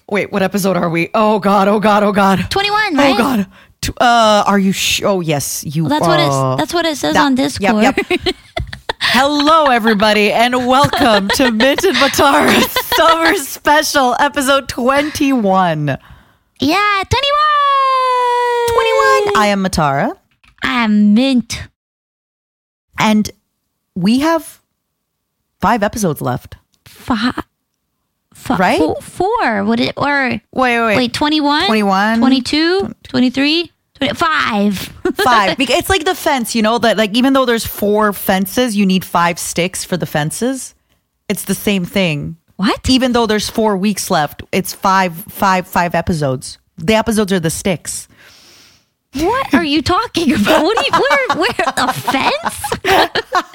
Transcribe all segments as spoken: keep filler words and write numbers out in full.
Wait, what episode are we? Oh God, oh God, oh God. twenty-one, right? Oh God. Uh, are you sure? Oh yes, you. Well, that's uh, what it's. That's what it says that, on Discord. Yep, yep. Hello, everybody, and welcome to Mint and Matara Summer Special, episode twenty-one. Yeah, twenty-one. twenty-one. I am Matara, I'm Mint. and we have five episodes left. Five. F- Right? Four, four. Would it or Wait, wait, wait. wait? twenty-one, twenty-one, twenty-two, twenty-three, twenty-five. five. Because it's like the fence, you know, that like even though there's four fences, you need five sticks for the fences. It's the same thing. What? Even though there's four weeks left, it's five, five, five episodes. The episodes are the sticks. What are you talking about? What do you? Where? Where? A fence?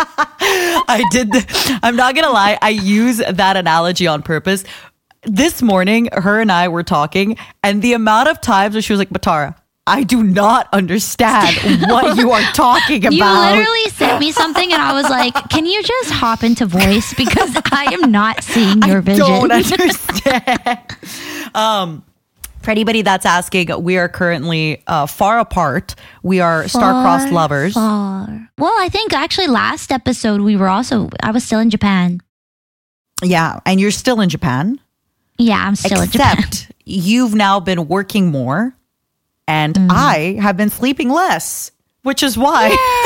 I did. The, I'm not gonna lie. I use that analogy on purpose. This morning, her and I were talking, and the amount of times where she was like, "Matara, I do not understand what you are talking about." You literally sent me something, and I was like, "Can you just hop into voice because I am not seeing your vision." I don't understand. um. For anybody that's asking, we are currently uh, far apart. We are star-crossed lovers. Far. Well, I think actually last episode we were also, I was still in Japan. Yeah, and you're still in Japan. Yeah, I'm still in Japan. Except you've now been working more, and Mm. I have been sleeping less, which is why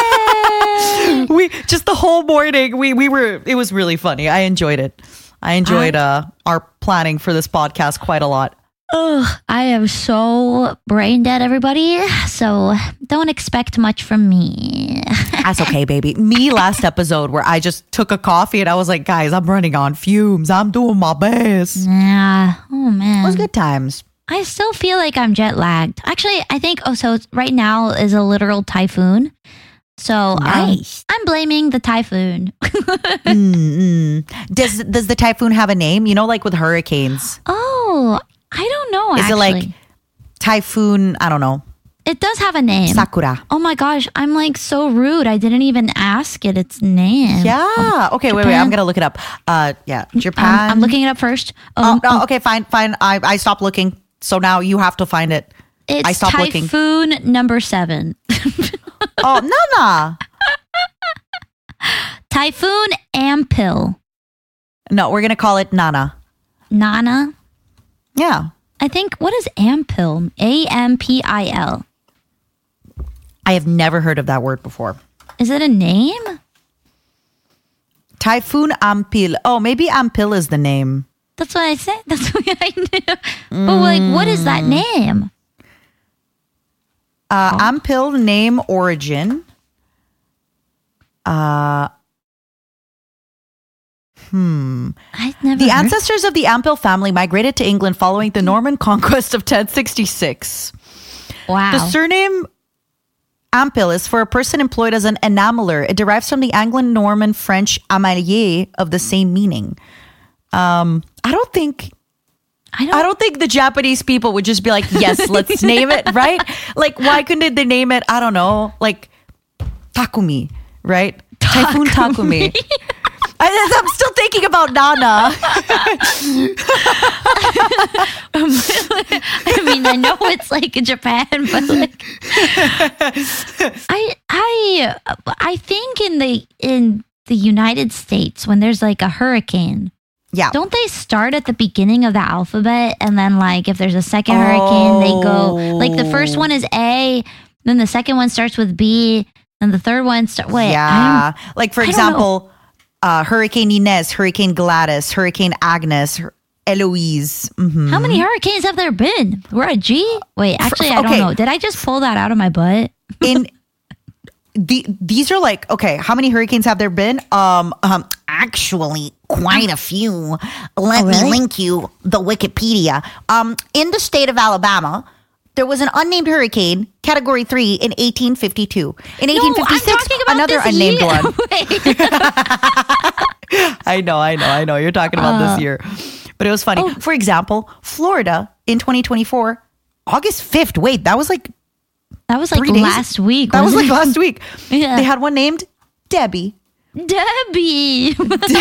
we just the whole morning we we were. It was really funny. I enjoyed it. I enjoyed uh, our planning for this podcast quite a lot. Ugh, I am so brain dead, everybody. So don't expect much from me. That's okay, baby. Me last episode where I just took a coffee and I was like, guys, I'm running on fumes. I'm doing my best. Yeah. Oh, man. It was good times. I still feel like I'm jet lagged. Actually, I think, oh, so right now is a literal typhoon. So Nice. um, I'm blaming the typhoon. Mm-mm. Does, does the typhoon have a name? You know, like with hurricanes. Oh, I don't know, Is actually. it like typhoon? I don't know. It does have a name. Sakura. Oh my gosh, I'm like so rude. I didn't even ask it its name. Yeah. Okay, wait, wait. Japan. I'm going to look it up. Uh, yeah. Um, Japan. I'm looking it up first. Oh, Um, no, okay, fine, fine. I, I stopped looking. So now you have to find it. It's I stopped looking. typhoon number seven. Oh, Nana. Typhoon Ampil. No, we're going to call it Nana. Nana. Yeah. I think, what is Ampil? A M P I L. I have never heard of that word before. Is it a name? Typhoon Ampil. Oh, maybe Ampil is the name. That's what I said. That's what I knew. But like, what is that name? Uh, Ampil name origin. Uh, hmm. I've never The heard. ancestors of the Ampil family migrated to England following the Norman conquest of ten sixty-six. Wow. The surname Ampil is for a person employed as an enameler. It derives from the Anglo-Norman French amalier of the same meaning. Um, I don't think I don't, I don't think the Japanese people would just be like, yes, let's name it, right? Like, why couldn't they name it? I don't know, like Takumi, right? Typhoon Takumi. I, I'm still thinking about Nana. I mean, I know it's like Japan, but like, I, I, I think in the in the United States when there's like a hurricane, Yeah. don't they start at the beginning of the alphabet and then like if there's a second hurricane, they go like the first one is A, then the second one starts with B, and the third one start. Wait, I yeah. Like, for I don't example, uh, Hurricane Inez, Hurricane Gladys, Hurricane Agnes, Hur- Eloise. Mhm. don't- how many hurricanes have there been? We're a G. Wait, actually, I don't okay. know. Did I just pull that out of my butt? In the these are like, okay, how many hurricanes have there been? Um, um actually quite a few. Let Oh, me really? link you the Wikipedia. Um, in the state of Alabama, there was an unnamed hurricane, category three, in eighteen fifty-two. In eighteen fifty-six, I'm talking about another this unnamed year. one. Wait. I know, I know, I know. You're talking about Uh, this year. But it was funny. oh. For example, Florida in twenty twenty-four, August fifth. Wait, that was like That was like Three days? last week. that was wasn't like it? last week. Yeah. They had one named Debbie. Debbie.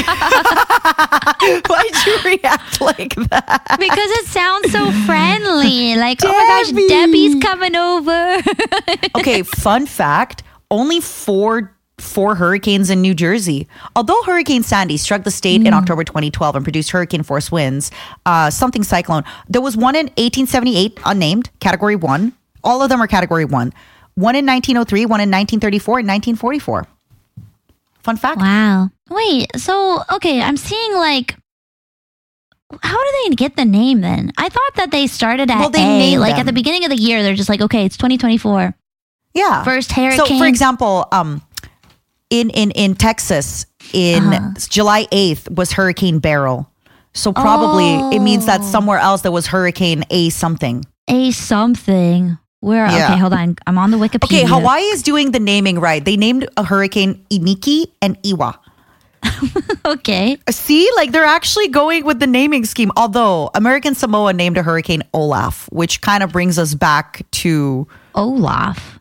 Why'd you react like that? Because it sounds so friendly. Like, oh my gosh, Debbie. Debbie's coming over. Okay, fun fact, only four four hurricanes in New Jersey. Although Hurricane Sandy struck the state Mm. in October twenty twelve and produced hurricane force winds, uh, something cyclone, there was one in eighteen seventy-eight, unnamed, category one. All of them are category one. One in nineteen oh three, one in nineteen thirty-four, and nineteen forty-four. Fun fact. Wow. Wait, so, okay, I'm seeing like, how do they get the name then? I thought that they started at Well, they A. named Like them. at the beginning of the year, they're just like, okay, it's twenty twenty-four. Yeah. First hurricane. So, for example, um, in, in, in Texas, in Uh-huh. July eighth was Hurricane Beryl. So probably it means that Oh. somewhere else there was Hurricane A something. A something. Where? Yeah. Okay, hold on. I'm on the Wikipedia. Okay, Hawaii is doing the naming right. They named a hurricane Iniki and Iwa. Okay. See, like they're actually going with the naming scheme. Although American Samoa named a hurricane Olaf, which kind of brings us back to Olaf.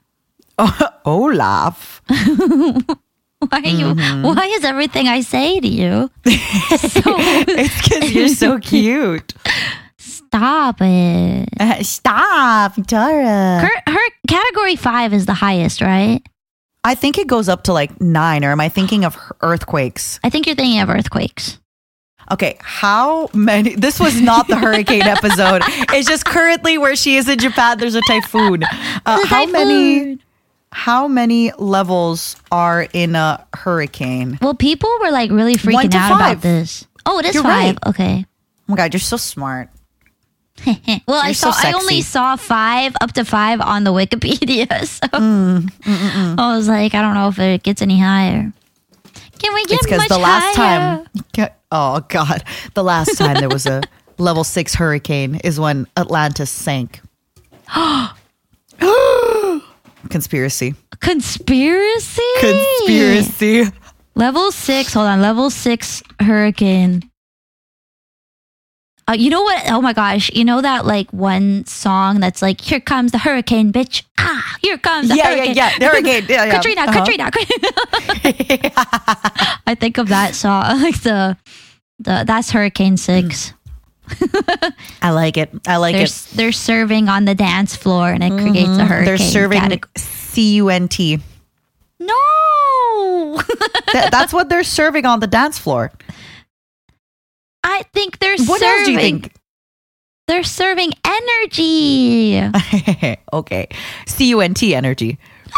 Olaf. Why are you? Mm-hmm. Why is everything I say to you? It's because you're so cute. Stop it. Uh, stop, Tara. Her, her category five is the highest, right? I think it goes up to like nine, or am I thinking of earthquakes? I think you're thinking of earthquakes. Okay, how many? This was not the hurricane episode. It's just currently where she is in Japan. There's a typhoon. Uh, The how many? typhoon. How many levels are in a hurricane? Well, people were like really One freaking to out five. about this. Oh, it is You're five. right. Okay. Oh my god, you're so smart. Well, I You're so saw. I only sexy. saw five up to five on the Wikipedia, so Mm, I was like, I don't know if it gets any higher. Can we get It's because much the last higher? time. Oh god, the last time there was a level six hurricane is when Atlantis sank. Conspiracy. Conspiracy. Conspiracy. Level six. Hold on. Level six hurricane. Uh, you know what? Oh my gosh. You know that like one song that's like, here comes the hurricane, bitch. Ah, here comes the Yeah, yeah, hurricane. yeah. Hurricane. Yeah, yeah. Katrina, Uh-huh. Katrina, I think of that song. Like the, the that's Hurricane Six. I like it. I like They're, it. they're serving on the dance floor and it creates a hurricane. They're serving categ- C U N T. No. Th- That's what they're serving on the dance floor. I think they're What serving. else do you think? They're serving energy. Okay. C U N T energy.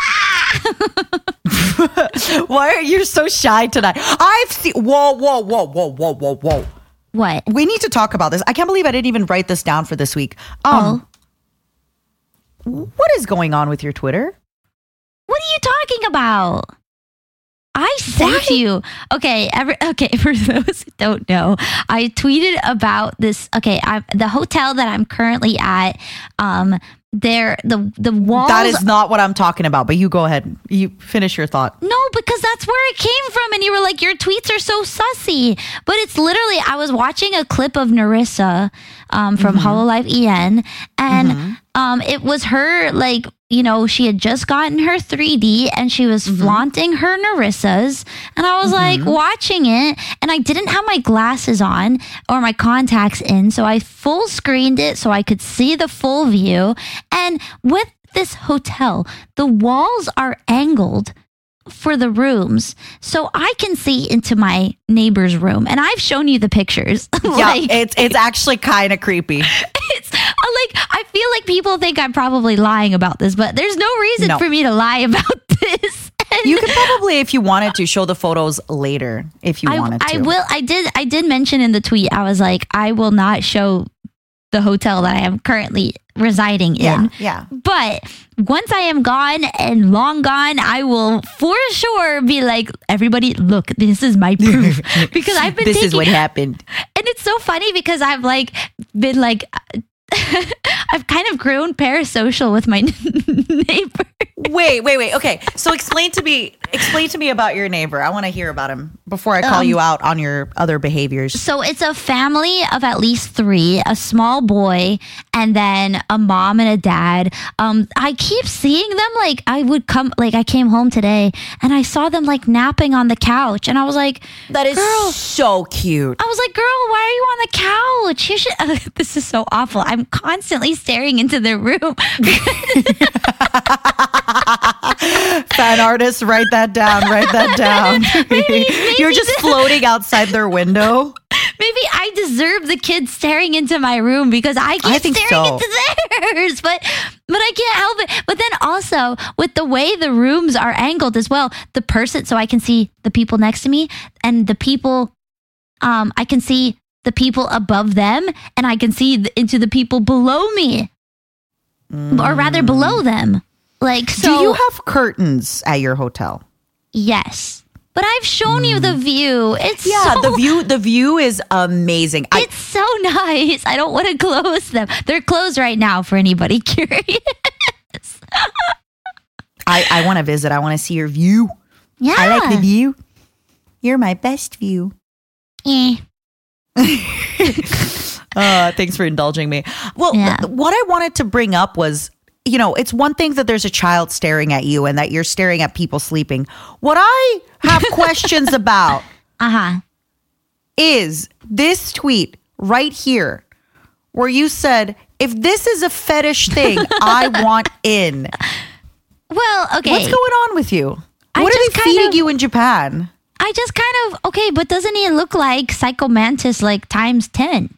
Why are you so shy tonight? I've seen. Whoa, whoa, whoa, whoa, whoa, whoa, whoa. What? We need to talk about this. I can't believe I didn't even write this down for this week. Um, What is going on with your Twitter? What are you talking about? I sent you. Okay, every, okay, for those who don't know, I tweeted about this. Okay, I, the hotel that I'm currently at, um, there the the walls. That is not what I'm talking about, but you go ahead. You finish your thought. No, because that's where it came from. And you were like, your tweets are so sussy. But it's literally, I was watching a clip of Narissa um, from Mm-hmm. Hololive E N. And um, it was her, like, you know, she had just gotten her three D and she was Mm-hmm. flaunting her Narissas. And I was like watching it. And I didn't have my glasses on or my contacts in. So I full screened it so I could see the full view. And with this hotel, the walls are angled for the rooms so I can see into my neighbor's room, and I've shown you the pictures. Yeah, Like, it's it's actually kind of creepy. it's uh, like I feel like people think I'm probably lying about this, but there's no reason No. for me to lie about this. And You could probably, if you wanted to, show the photos later. If you I, wanted to, I will. I did. I did mention in the tweet. I was like, I will not show the hotel that I am currently residing Yeah, in. yeah. But once I am gone and long gone, I will for sure be like, everybody, look, this is my proof. Because I've been This taking, is what happened. and it's so funny because I've like been like, I've kind of grown parasocial with my neighbor. Wait, wait, wait. Okay, so explain to me, explain to me about your neighbor. I want to hear about him before I call Um, you out on your other behaviors. So it's a family of at least three, a small boy, and then a mom and a dad. Um, I keep seeing them like I would come, like I came home today and I saw them like napping on the couch, and I was like, That is girl. so cute. I was like, girl, why are you on the couch? You should. Uh, this is so awful. I'm constantly staring into their room. Fan artists, write that down. Write that down. maybe You're just floating outside their window. Maybe I deserve the kids staring into my room because I keep I think staring so. into theirs, but but I can't help it. But then also with the way the rooms are angled as well, the person, so I can see the people next to me and the people, um, I can see the people above them, and I can see th- into the people below me, or rather below them. Like so. Do you have curtains at your hotel? Yes, but I've shown you the view. It's Yeah, so, the view. The view is amazing. I, It's so nice. I don't want to close them. They're closed right now for anybody curious. I, I want to visit. I want to see your view. Yeah. I like the view. You're my best view. Eh. Uh, thanks for indulging me. Well, Yeah. th- what I wanted to bring up was, you know, it's one thing that there's a child staring at you and that you're staring at people sleeping. What I have questions about Uh-huh. is this tweet right here where you said, if this is a fetish thing, I want in. Well, okay. What's going on with you? I What are just they kind feeding of- you in Japan? I just kind of, okay, but doesn't he look like Psycho Mantis like times ten?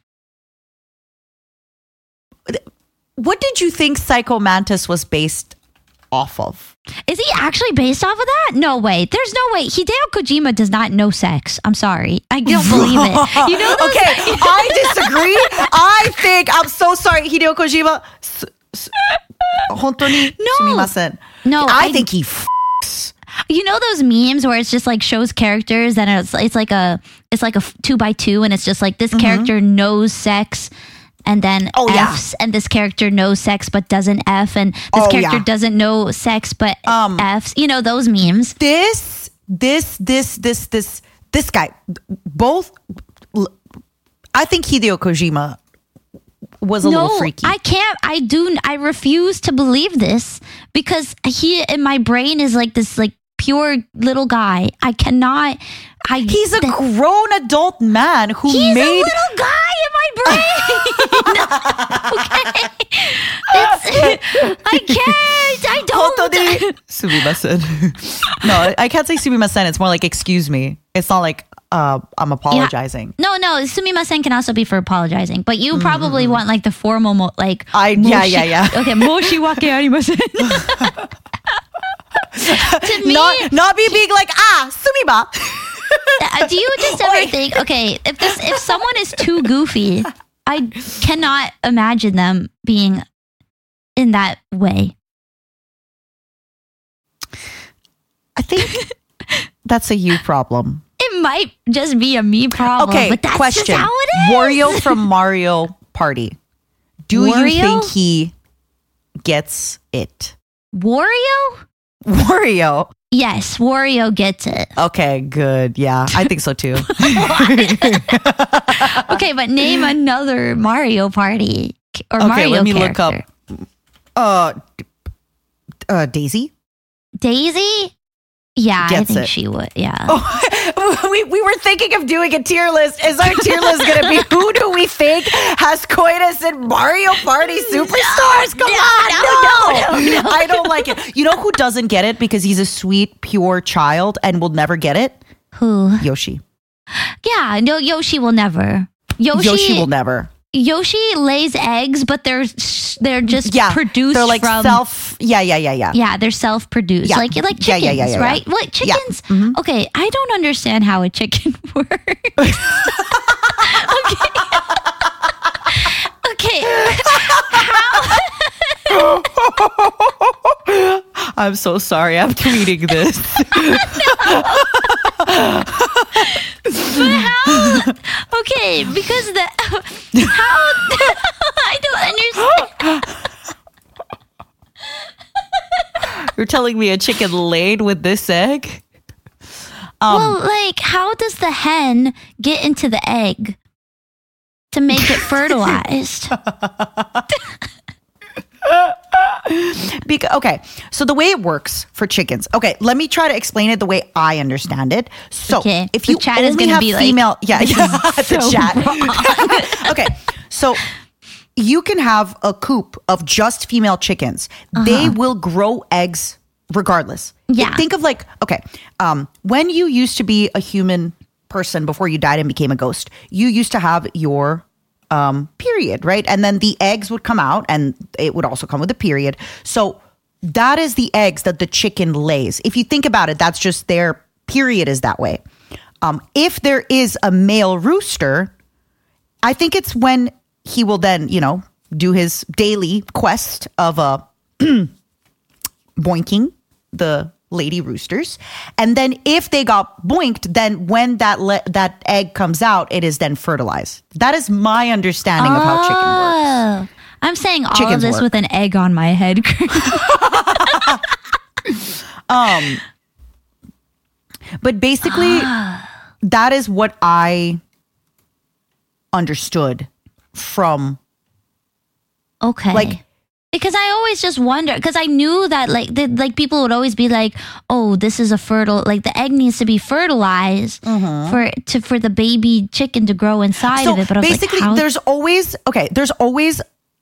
What did you think Psycho Mantis was based off of? Is he actually based off of that? No way. There's no way. Hideo Kojima does not know sex. I'm sorry. I don't believe it. You know those Okay, I disagree. I think I'm so sorry, Hideo Kojima. S- s- 本当に No. すみません. No, I I- think he f***s. You know those memes where it's just like shows characters and it's it's like a it's like a f- two by two and it's just like this character knows sex and then Oh, yeah. F's and this character knows sex but doesn't F and this Oh, character yeah. doesn't know sex but Um, F's. You know those memes. This, this, this, this, this, this guy, both. I think Hideo Kojima was a No, little freaky. I can't. I do. I refuse to believe this because he in my brain is like this like pure little guy. I cannot. I He's a grown adult man who He's made. a little guy in my brain. Okay, it's, I can't. I don't. 本当にすみません No, I can't say すみません. It's more like excuse me. It's not like uh, I'm apologizing. No, no. Sumimasen can also be for apologizing, but you probably want like the formal, mo- like I- yeah, yeah, yeah. Okay, moshiwake arimasen. To me, Not not me being like ah sumiba. Uh, do you just ever Wait. think, okay, if this if someone is too goofy, I cannot imagine them being in that way. I think that's a you problem. It might just be a me problem, Okay, but that's question. just how it is. Wario from Mario Party. Do you Wario? think he gets it? Wario? Wario. Yes, Wario gets it. Okay, good. Yeah, I think so too. Okay, but name another Mario Party or Okay, Mario let me character. look up. Uh, uh, Daisy. Daisy? Yeah, I Gets think it. she would. Yeah. Oh, we, we were thinking of doing a tier list. Is our tier list going to be who do we think has coitus in Mario Party Superstars? Come no, on, no, no, no, I don't like it. You know who doesn't get it because he's a sweet, pure child and will never get it? Who? Yoshi. Yeah, no, Yoshi will never. Yoshi, Yoshi will never. Yoshi lays eggs, but they're they're just Yeah, produced they're like from self. Yeah, yeah, yeah, yeah. yeah, they're self-produced, Yeah. like like chickens, Yeah, yeah, yeah, yeah, yeah. right? What Yeah. chickens? Mhm. Okay, I don't understand how a chicken works. okay, okay, I'm so sorry. I'm tweeting this. but how? Okay, because the how I don't understand. You're telling me a chicken laid with this egg? well, like, how does the hen get into the egg to make it fertilized? Because, okay, so the way it works for chickens. Okay, let me try to explain it the way I understand it. So, Okay, if the you chat is only gonna have be like, female, yeah, yeah, the so chat. Okay, so you can have a coop of just female chickens. They will grow eggs regardless. Yeah. Think of like, okay, um, when you used to be a human person before you died and became a ghost, you used to have your um, period, right? And then the eggs would come out and it would also come with a period. So that is the eggs that the chicken lays. If you think about it, that's just their period is that way. Um, if there is a male rooster, I think it's when he will then, you know, do his daily quest of uh, boinking the lady roosters. And then if they got boinked, then when that le- that egg comes out, it is then fertilized. That is my understanding of how chicken works. Oh, I'm saying all Chickens of this work. with an egg on my head. Um, but basically, that is what I understood from Okay. like. Because I always just wonder, because I knew that like the, like people would always be like, oh, this is a fertile, like the egg needs to be fertilized for to for the baby chicken to grow inside So of it. But I was basically, like, how? there's always okay. There's always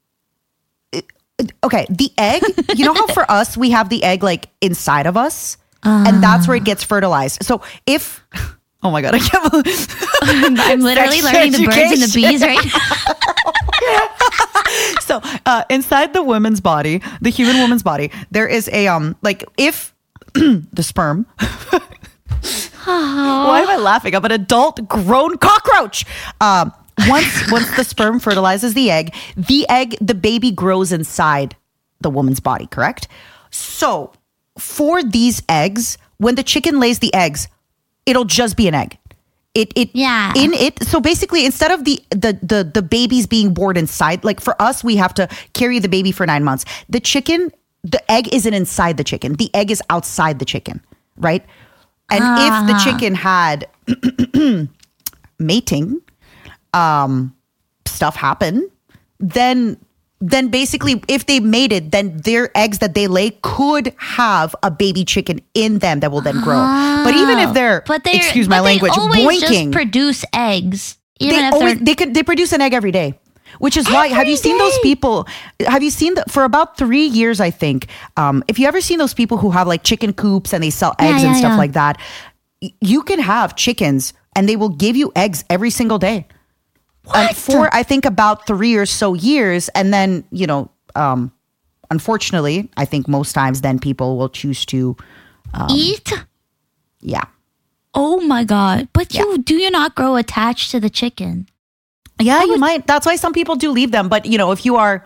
okay. The egg. You know how for us we have the egg like inside of us, and that's where it gets fertilized. So if oh my god, I can't believe I'm literally Sex learning the birds and the education. bees right now. So uh, inside the woman's body, the human woman's body, there is a um like if the sperm. Why am I laughing? I'm an adult grown cockroach. Um, once once the sperm fertilizes the egg, the egg the baby grows inside the woman's body. Correct. So for these eggs, when the chicken lays the eggs, it'll just be an egg. It it Yeah. in it. So basically, instead of the the the the babies being born inside, like for us, we have to carry the baby for nine months. The chicken, the egg isn't inside the chicken. The egg is outside the chicken, right? And if the chicken had mating, um, stuff happen, then then basically, if they mated, then their eggs that they lay could have a baby chicken in them that will then grow. But even if they're, But they excuse my but language, they always boinking, just produce eggs. Even they if always they're they could they produce an egg every day, which is why have Every you seen those day? people? Have you seen the, for about three years? I think. Um, if you ever seen those people who have like chicken coops and they sell eggs Yeah, and yeah, stuff yeah. like that, y- you can have chickens and they will give you eggs every single day. And for I think about three or so years, and then you know, um, unfortunately, I think most times then people will choose to, eat. yeah. Oh my god! But Yeah. you do you not grow attached to the chicken? Yeah, you might. That's why some people do leave them. But you know, if you are,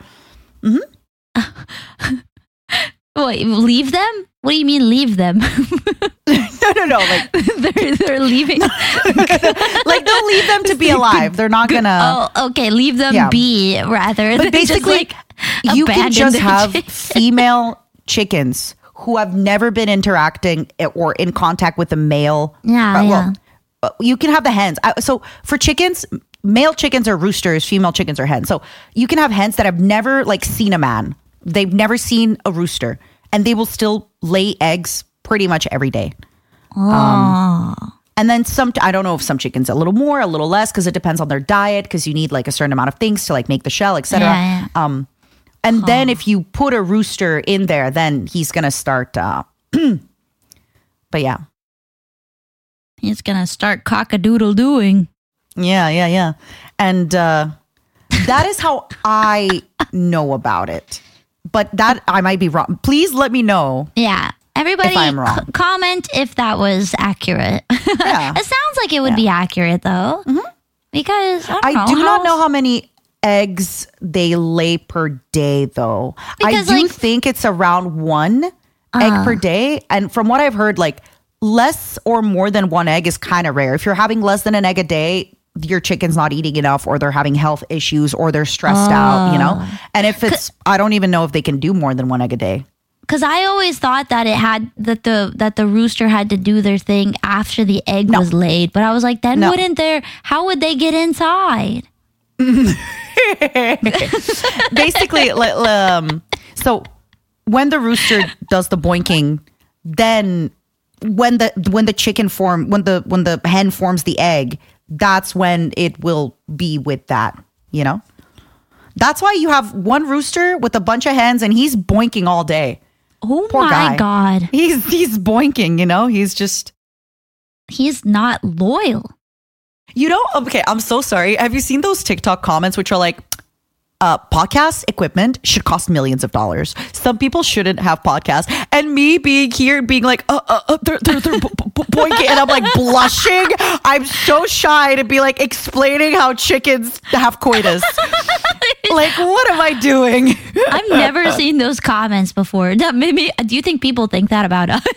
Wait, leave them? What do you mean leave them? no, no, no, like, they're they're leaving. like they'll leave them to be alive. They're not gonna. Oh, okay. Leave them Yeah. be rather. But than just, basically, like, you can abandon just their have chicken. female chickens who have never been interacting or in contact with a male. Yeah, uh, yeah. well, uh, you can have the hens. Uh, So for chickens, male chickens are roosters, female chickens are hens. So you can have hens that have never like seen a man. They've never seen a rooster, and they will still lay eggs pretty much every day. Um, and then some, I don't know if some chickens a little more, a little less, because it depends on their diet. Because you need like a certain amount of things to like make the shell, et cetera. Yeah, yeah. Um, and then if you put a rooster in there, then he's gonna start. Uh, but yeah, He's gonna start cock-a-doodle doing. yeah, yeah, yeah. And uh, that is how I know about it. But that I might be wrong. Please let me know. Yeah. Everybody If I'm wrong. c- comment if that was accurate. Yeah. It sounds like it would be accurate though. Because I, don't I know, do not how- know how many eggs they lay per day, though. Because, I do like- think it's around one egg per day. And from what I've heard, like less or more than one egg is kind of rare. If you're having less than an egg a day, your chicken's not eating enough, or they're having health issues, or they're stressed out, you know? And if it's, I don't even know if they can do more than one egg a day. Because I always thought that it had that the that the rooster had to do their thing after the egg No. was laid. But I was like, then No. wouldn't there? How would they get inside? Basically, li- um, so when the rooster does the boinking, then when the when the chicken form when the when the hen forms the egg, that's when it will be with that. You know, that's why you have one rooster with a bunch of hens, and he's boinking all day. Oh Poor my guy. god, He's he's boinking. You know, he's just. he's not loyal. You know, okay, I'm so sorry. Have you seen those TikTok comments which are like, uh, podcast equipment should cost millions of dollars. Some people shouldn't have podcasts. And me being here, being like, uh, uh, uh they're, they're, they're bo- bo- boinking, and I'm like blushing. I'm so shy to be like explaining how chickens have coitus. Like, what am I doing? I've never seen those comments before. That made me. Do you think people think that about us?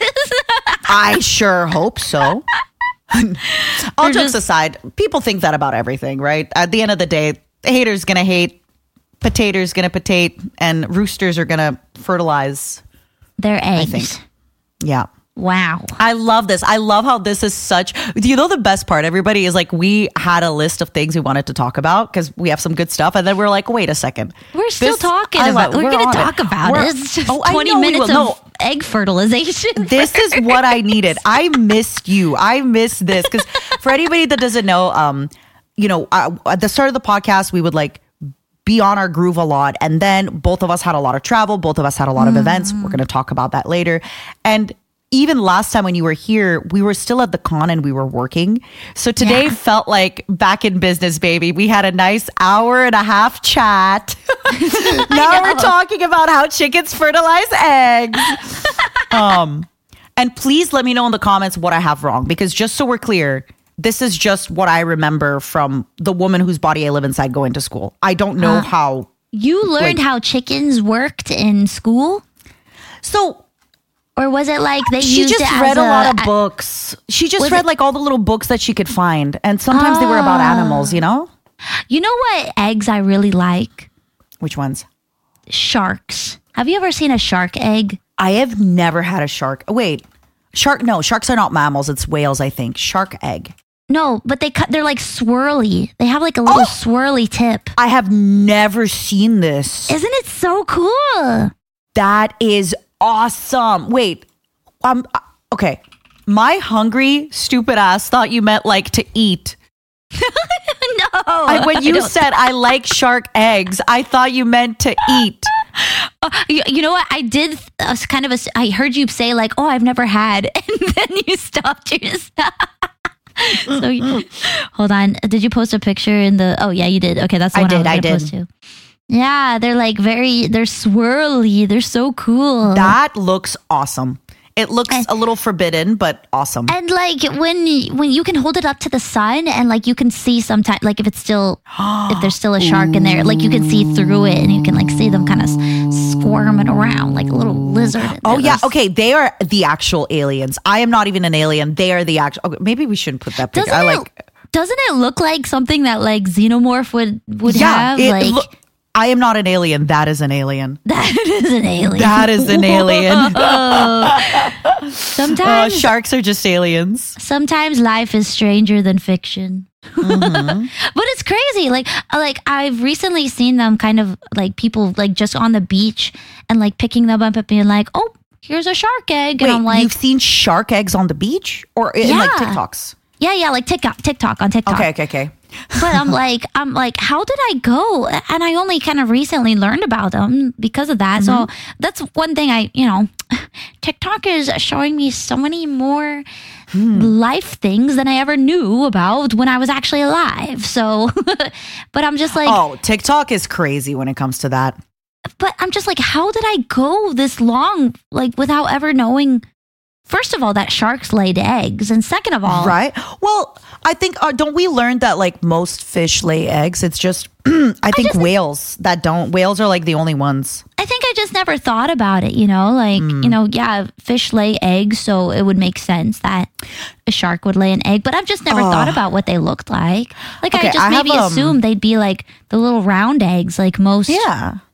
I sure hope so. All They're jokes just- aside, people think that about everything, right? At the end of the day, haters gonna hate, potatoes gonna potate, and roosters are gonna fertilize. Their eggs. think. Yeah. Wow. I love this. I love how this is such. Do you know the best part? Everybody is like, we had a list of things we wanted to talk about because we have some good stuff, and then we're like, wait a second. We're still This- talking I about. love- We're, we're going on to it. talk about We're- it. It's just Oh, I twenty know we minutes will. of egg fertilization. This is what I needed. I missed you. I missed this because for anybody that doesn't know, um, you know, uh, at the start of the podcast, we would like be on our groove a lot, and then both of us had a lot of travel. Both of us had a lot of events. We're going to talk about that later. And even last time when you were here, we were still at the con and we were working. So today Yeah. felt like back in business, baby. We had a nice hour and a half chat. Now we're talking about how chickens fertilize eggs. Um, and please let me know in the comments what I have wrong, because just so we're clear, this is just what I remember from the woman whose body I live inside going to school. I don't know how. You learned Like- how chickens worked in school? So Or was it like they she used just it read as a, lot of a- books. She just Was read it- like all the little books that she could find. And sometimes they were about animals, you know? You know what eggs I really like? Which ones? Sharks. Have you ever seen a shark egg? I have never had a shark. Wait, shark? No, sharks are not mammals. It's whales, I think. Shark egg. No, but they cut. They're like swirly. They have like a little Oh! swirly tip. I have never seen this. Isn't it so cool? That is awesome. Wait, um, uh, okay. My hungry, stupid ass thought you meant like to eat. No. I, when I you don't- said I like shark eggs, I thought you meant to eat. you, you know what? I did uh, kind of. A, I heard you say like, "Oh, I've never had," and then you stopped yourself. So you, hold on. Did you post a picture in the? Oh yeah, you did. Okay, that's the I one I, did, was I gonna did. post too. Yeah, they're like very. They're swirly. They're so cool. That looks awesome. It looks a little forbidden, but awesome. And like when you- when you can hold it up to the sun and like you can see sometimes like if it's still if there's still a shark in there, like you can see through it and you can like see them kind of squirming around like a little lizard. Oh They're yeah, just- okay. They are the actual aliens. I am not even an alien. They are the actual. Okay, maybe we shouldn't put that picture. Doesn't I it like. doesn't it look like something that like xenomorph would would Yeah, have? it, like look, I am not an alien. That is an alien. that is an alien. That is an alien. Uh, Sometimes sharks are just aliens. sometimes life is stranger than fiction. Mm-hmm. But it's crazy. Like like I've recently seen them kind of like people like just on the beach and like picking them up and being like, "Oh, here's a shark egg." And Wait, I'm like, you've seen shark eggs on the beach or in like Yeah. TikToks? "Yeah, yeah, like TikTok, TikTok on TikTok." Okay, okay, okay. But I'm like, I'm like, how did I go? And I only kind of recently learned about them because of that. So that's one thing I, you know, TikTok is showing me so many more life things than I ever knew about when I was actually alive. So, but I'm just like, Oh, TikTok is crazy when it comes to that. but I'm just like, how did I go this long, like without ever knowing? First of all, that sharks laid eggs, and second of all, Right? Well, I think, uh, don't we learn that like most fish lay eggs? It's just, I think just- whales that don't. Whales are like the only ones. I think I just never thought about it, you know, like, Mm. you know, yeah, fish lay eggs, so it would make sense that a shark would lay an egg, but I've just never thought about what they looked like. Like, Okay, I just I have, maybe um, assumed they'd be like the little round eggs, like most. Yeah.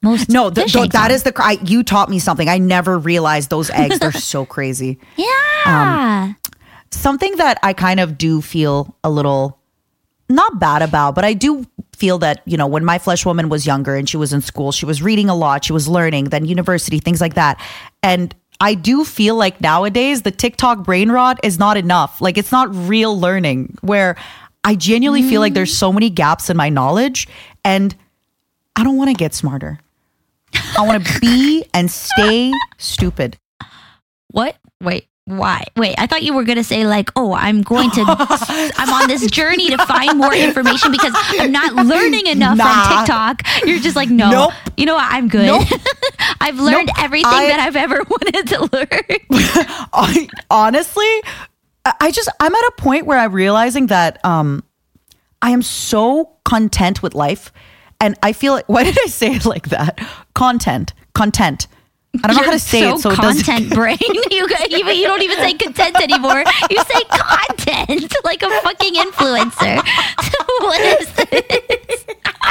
most No, th- fish th- eggs that are. is the. cr- I, you taught me something. I never realized those eggs. They're so crazy. Yeah. Something that I kind of do feel a little not bad about, but I do feel that, you know, when my flesh woman was younger and she was in school, she was reading a lot, she was learning, then university, things like that. And I do feel like nowadays the TikTok brain rot is not enough. Like it's not real learning, where I genuinely feel like there's so many gaps in my knowledge and I don't want to get smarter. I want to be and stay stupid. What? Wait. Why? Wait, I thought you were going to say like, oh, I'm going to, I'm on this journey to find more information because I'm not learning enough Nah. from TikTok. You're just like, no, Nope. you know what? I'm good. Nope. I've learned Nope. everything I- that I've ever wanted to learn. I, honestly, I I just, I'm at a point where I'm realizing that um, I am so content with life. And I feel like, why did I say it like that? Content, content. I don't know You're how to say so it, so it doesn't. content brain. You got- you you don't even say content anymore. You say content like a fucking influencer. What is this?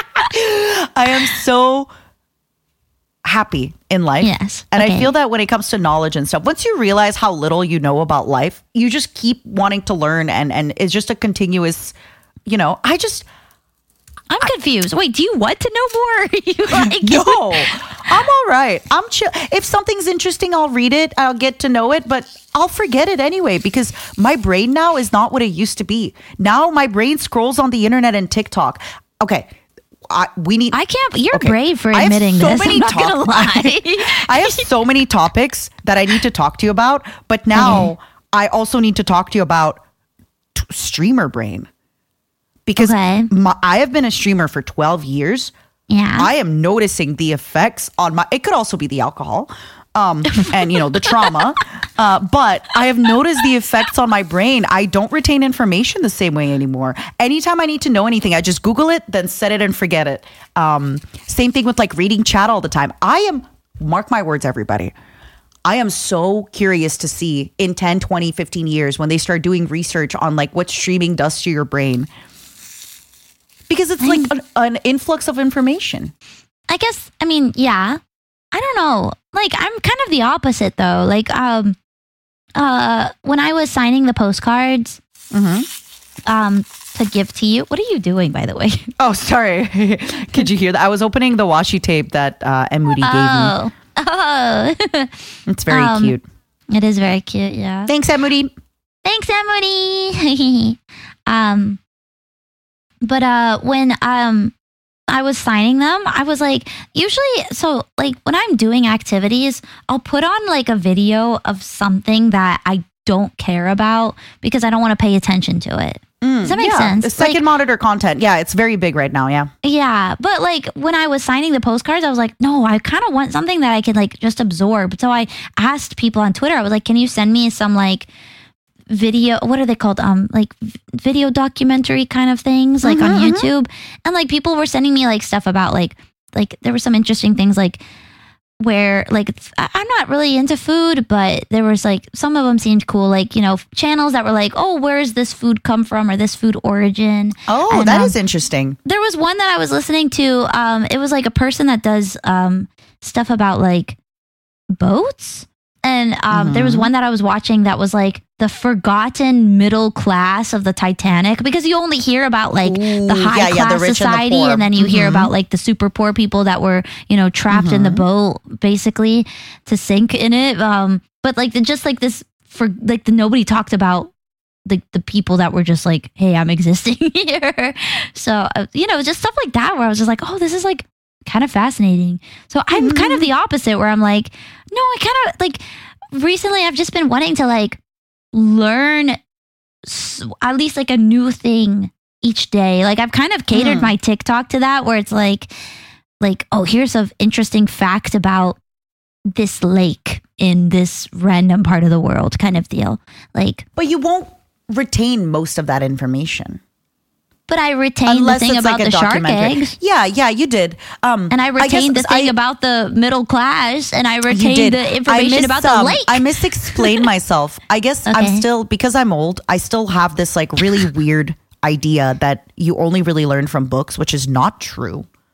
I am so happy in life. Yes, And okay. I feel that when it comes to knowledge and stuff, once you realize how little you know about life, you just keep wanting to learn, and and it's just a continuous, you know, I just I'm confused. Wait, do you want to know more? You like no. I'm all right. I'm chill. If something's interesting, I'll read it. I'll get to know it, but I'll forget it anyway because my brain now is not what it used to be. Now my brain scrolls on the internet and TikTok. Okay. I, we need I can't. You're Okay. brave for I have admitting so this. many I'm not top- gonna lie. I have so many topics that I need to talk to you about, but now Okay. I also need to talk to you about t- streamer brain. Because Okay. my, I have been a streamer for twelve years. Yeah. I am noticing the effects on my, it could also be the alcohol um, and, you know, the trauma. Uh, but I have noticed the effects on my brain. I don't retain information the same way anymore. Anytime I need to know anything, I just Google it, then set it and forget it. Um, same thing with like reading chat all the time. I am, mark my words, everybody. I am so curious to see in ten, twenty, fifteen years when they start doing research on like what streaming does to your brain. Because it's like an, an influx of information. I guess. I mean, yeah. I don't know. Like, I'm kind of the opposite though. Like, um, uh, when I was signing the postcards, um, to give to you. What are you doing, by the way? Oh, sorry. Could you hear that? I was opening the washi tape that uh, Emudi gave Oh, oh. me. It's very Um, cute. It is very cute. Yeah. Thanks, Emudi. Thanks, Emily. um, but uh, when um I was signing them, I was like, usually, so like when I'm doing activities, I'll put on like a video of something that I don't care about because I don't want to pay attention to it. Does that make yeah, sense? The second Like, monitor content. Yeah, it's very big right now. Yeah. yeah, but like when I was signing the postcards, I was like, no, I kind of want something that I could like just absorb. So I asked people on Twitter, I was like, can you send me some like video, what are they called? Um, like v- video documentary kind of things, like on YouTube. And like people were sending me like stuff about like, like there were some interesting things like where like I- I'm not really into food, but there was like some of them seemed cool, like, you know, channels that were like, oh, where does this food come from, or this food origin? Oh, And, that is um, interesting. There was one that I was listening to. Um, it was like a person that does um stuff about like boats, and um, there was one that I was watching that was like the forgotten middle class of the Titanic, because you only hear about like Ooh, the high yeah, yeah, the class rich and the society, poor. and then you hear Mhm. about like the super poor people that were, you know, trapped in the boat basically to sink in it. Um, but like the, just like this for like the nobody talked about the the people that were just like, hey, I'm existing here. So uh, you know, just stuff like that where I was just like, oh, this is like kind of fascinating. So I'm kind of the opposite, where I'm like, no, I kind of like recently I've just been wanting to like learn s- at least like a new thing each day. Like I've kind of catered Mm. my TikTok to that, where it's like, like, oh, here's an interesting fact about this lake in this random part of the world kind of deal. Like, But you won't retain most of that information. but I retained Unless the thing it's about like a the shark documentary. eggs. Yeah, yeah, you did. Um, And I retained guess the thing I- about the middle class, and I You retained did. the I information miss, about the um, lake. I misexplained myself. I guess I'm Okay. still, because I'm old, I still have this like really weird idea that you only really learn from books, which is not true.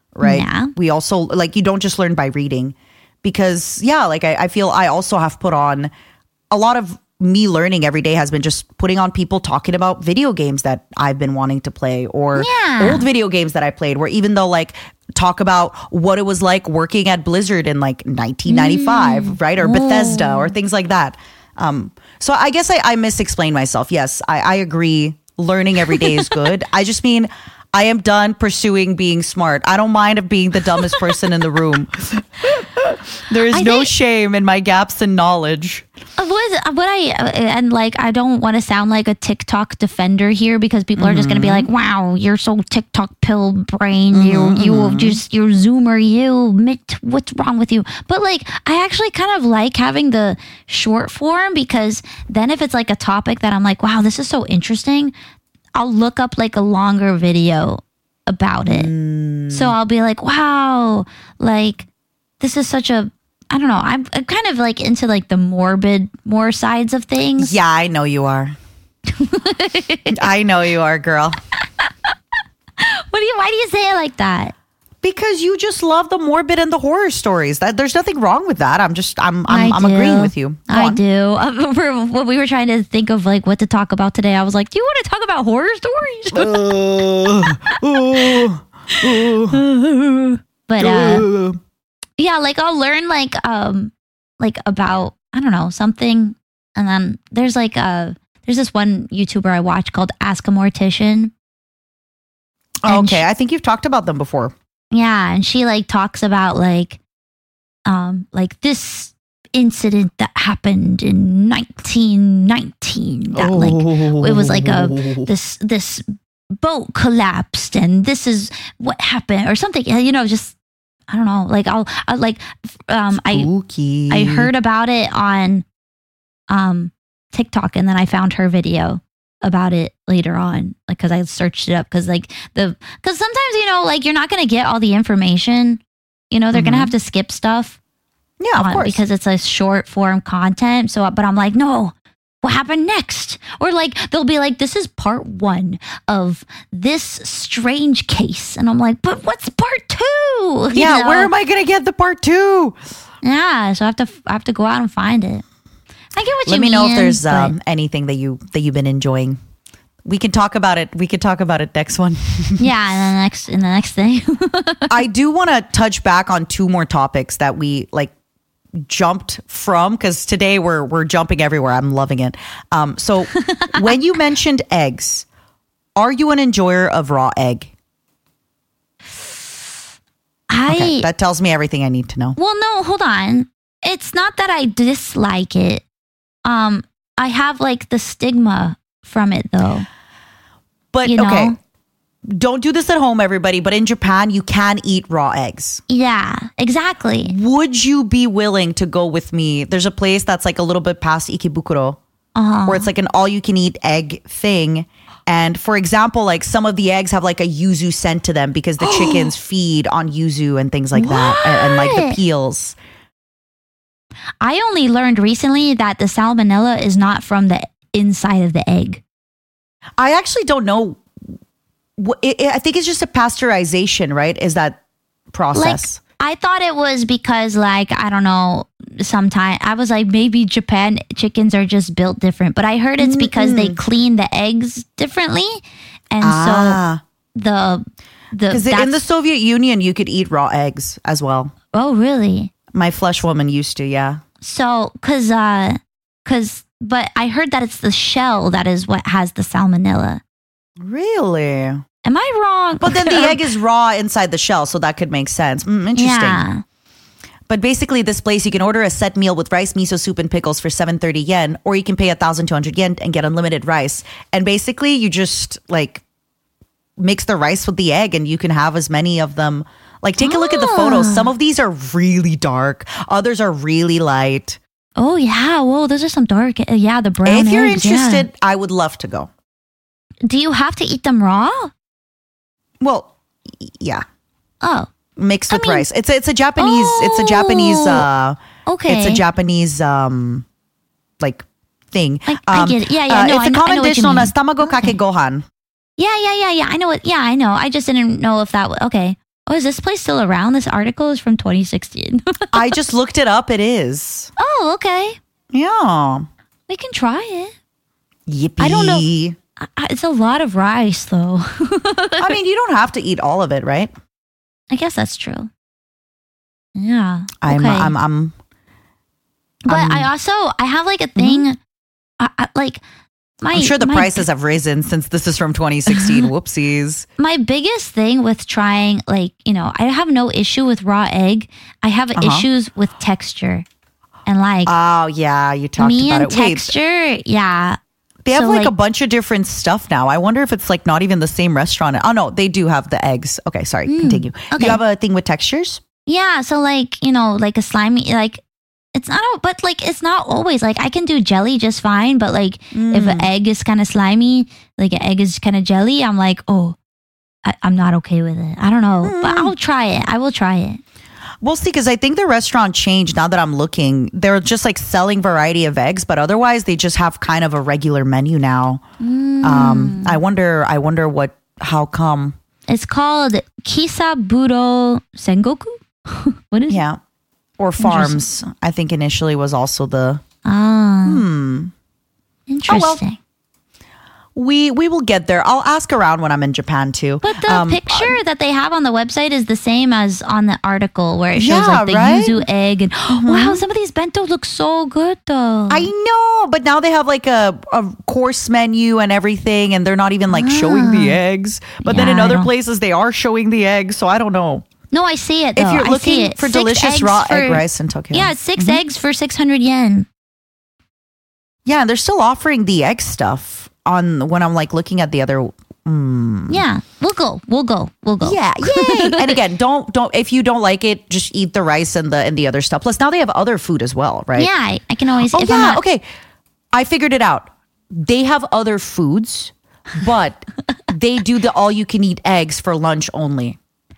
right? Yeah. We also, like, you don't just learn by reading because, yeah, like I, I feel I also have put on a lot of me learning every day has been just putting on people talking about video games that I've been wanting to play or Yeah. old video games that I played where even though like talk about what it was like working at Blizzard in like nineteen ninety-five, Mm. right? Or Bethesda or things like that. Um, so I guess I, I misexplained myself. Yes, I, I agree. Learning every day is good. I just mean I am done pursuing being smart. I don't mind of being the dumbest person in the room. There is I no think- shame in my gaps in knowledge. Uh, What, what I, uh, and like, I don't want to sound like a TikTok defender here because people are just going to be like, wow, you're so TikTok pill brain. You, you just, you're Zoomer, you, Mitt, what's wrong with you? But like, I actually kind of like having the short form because then if it's like a topic that I'm like, wow, this is so interesting, I'll look up like a longer video about it. So I'll be like, wow, like, this is such a, I don't know. I'm, I'm kind of like into like the morbid more sides of things. Yeah, I know you are. I know you are, girl. What do you? Why do you say it like that? Because you just love the morbid and the horror stories. That there's nothing wrong with that. I'm just I'm I'm, I I'm do. agreeing with you. Go I on. do. Um, for- when we were trying to think of like what to talk about today, I was like, "Do you want to talk about horror stories?" Uh, uh, but uh, uh. yeah, like I'll learn like um like about I don't know something, and then there's like uh there's this one YouTuber I watch called Ask a Mortician. And Okay, she- I think you've talked about them before. Yeah, and she like talks about like um like this incident that happened in nineteen nineteen that like it was like a this this boat collapsed and this is what happened or something, you know, just I don't know, like I'll, I'll like um I Spooky. I heard about it on um TikTok and then I found her video about it later on, like because I searched it up because like the because sometimes you know like you're not gonna get all the information, you know they're gonna Mhm. have to skip stuff Yeah, of on- course. because it's a short form content. So, but I'm like, no, what happened next? Or like they'll be like, this is part one of this strange case, and I'm like, but what's part two? You yeah, know? where am I gonna get the part two? Yeah, so I have to I have to go out and find it. I get what Let you me mean. know if there's but- um, anything that you that you've been enjoying. We can talk about it. We could talk about it next one. yeah, in the next in the next thing. I do want to touch back on two more topics that we like jumped from because today we're we're jumping everywhere. I'm loving it. Um, so when you mentioned eggs, are you an enjoyer of raw egg? I Okay, that tells me everything I need to know. well, no, hold on. It's not that I dislike it. Um, I have like the stigma from it though. But You know? okay, don't do this at home, everybody. But in Japan, you can eat raw eggs. Yeah, exactly. Would you be willing to go with me? There's a place that's like a little bit past Ikebukuro, Uh-huh. where it's like an all-you-can-eat egg thing. And for example, like some of the eggs have like a yuzu scent to them because the chickens feed on yuzu and things like that, and, and like the What? peels. I only learned recently that the salmonella is not from the inside of the egg. I actually don't know. Wh- It, it, I think it's just a pasteurization, right? Is that process? I thought it was because, like, I don't know, sometime I was like, maybe Japan chickens are just built different. But I heard it's because they clean the eggs differently. And ah, so the, the, because in that's- the Soviet Union, you could eat raw eggs as well. oh, really? My flesh woman used to, yeah. So, cause, uh, cause, but I heard that it's the shell that is what has the salmonella. Really? Am I wrong? But then the egg is raw inside the shell, so that could make sense. Mm, interesting. Yeah. But basically, this place, you can order a set meal with rice, miso soup, and pickles for seven hundred thirty yen, or you can pay one thousand two hundred yen and get unlimited rice. And basically, you just like mix the rice with the egg, and you can have as many of them. Like, take a look at the photos. Ah. Some of these are really dark, others are really light. Oh yeah. Whoa, those are some dark. uh, Yeah, the brown. If you're eggs, yeah. interested, I would love to go. Do you have to eat them raw? Well, y- yeah, Oh, mixed I with mean- rice. It's a, it's a Japanese. It's a Japanese. Oh, Uh, okay. It's a Japanese um like thing. I- I Um, get it. Yeah, yeah, uh, no, it's I a know- I common know what dish you known mean. as tamago kake Okay. gohan. Yeah, yeah, yeah, yeah. I know it. Yeah, I know. I just didn't know if that. Was, okay, Oh, is this place still around? This article is from twenty sixteen. I just looked it up. It is. Oh, okay. Yeah. We can try it. Yippee. I don't know. I- I- It's a lot of rice, though. I mean, you don't have to eat all of it, right? I guess that's true. Yeah. I'm, okay. I'm, I'm, But I'm- I also I have like a thing, I, I, like my. I'm sure the my, prices have risen since this is from twenty sixteen. Whoopsies. My biggest thing with trying, like you know, I have no issue with raw egg. I have Uh-huh. issues with texture, and like Oh, yeah. You talked me about and it. Wait, texture. Yeah, they have So, like, a like- bunch of different stuff now. I wonder if it's like not even the same restaurant. Oh, no, they do have the eggs. Okay, sorry. Continue. okay. You have a thing with textures? yeah. So like you know, like a slimy, like it's not, a- but like it's not always like I can do jelly just fine. But like if Mm. an egg is kind of slimy, like an egg is kind of jelly, I'm like, oh, I, I'm not okay with it. I don't know, but Mm. I'll try it. I will try it. We'll see, because I think the restaurant changed now that I'm looking. They're just like selling variety of eggs, but otherwise they just have kind of a regular menu now. Mm. Um, I wonder, I wonder what, how come? It's called Kisaburo Sengoku. What is it? Yeah. Or farms, I think initially was also the, Ah, hmm. interesting. We, we will get there. I'll ask around when I'm in Japan too. But the Um, picture that they have on the website is the same as on the article where it shows Yeah, like the right? Mm-hmm. yuzu egg and wow, some of these bento look so good though. I know, but now they have like a, a course menu and everything, and they're not even like showing the eggs. But then Yeah, in I other don't- places, they are showing the eggs. So I don't know. no, I see it though. If you're I see looking it. for Six delicious eggs raw for- egg rice in Tokyo. Yeah, it's 6 Mm-hmm. eggs for six hundred yen. Yeah, and they're still offering the egg stuff on when I'm like looking at the other. Yeah, we'll go. We'll go. We'll go. Yeah, yay! And again, don't don't if you don't like it, just eat the rice and the and the other stuff. Plus, now they have other food as well, right? Yeah, I, I can always. Oh if I'm yeah. not, Okay, I figured it out. They have other foods, but they do the all you can eat eggs for lunch only.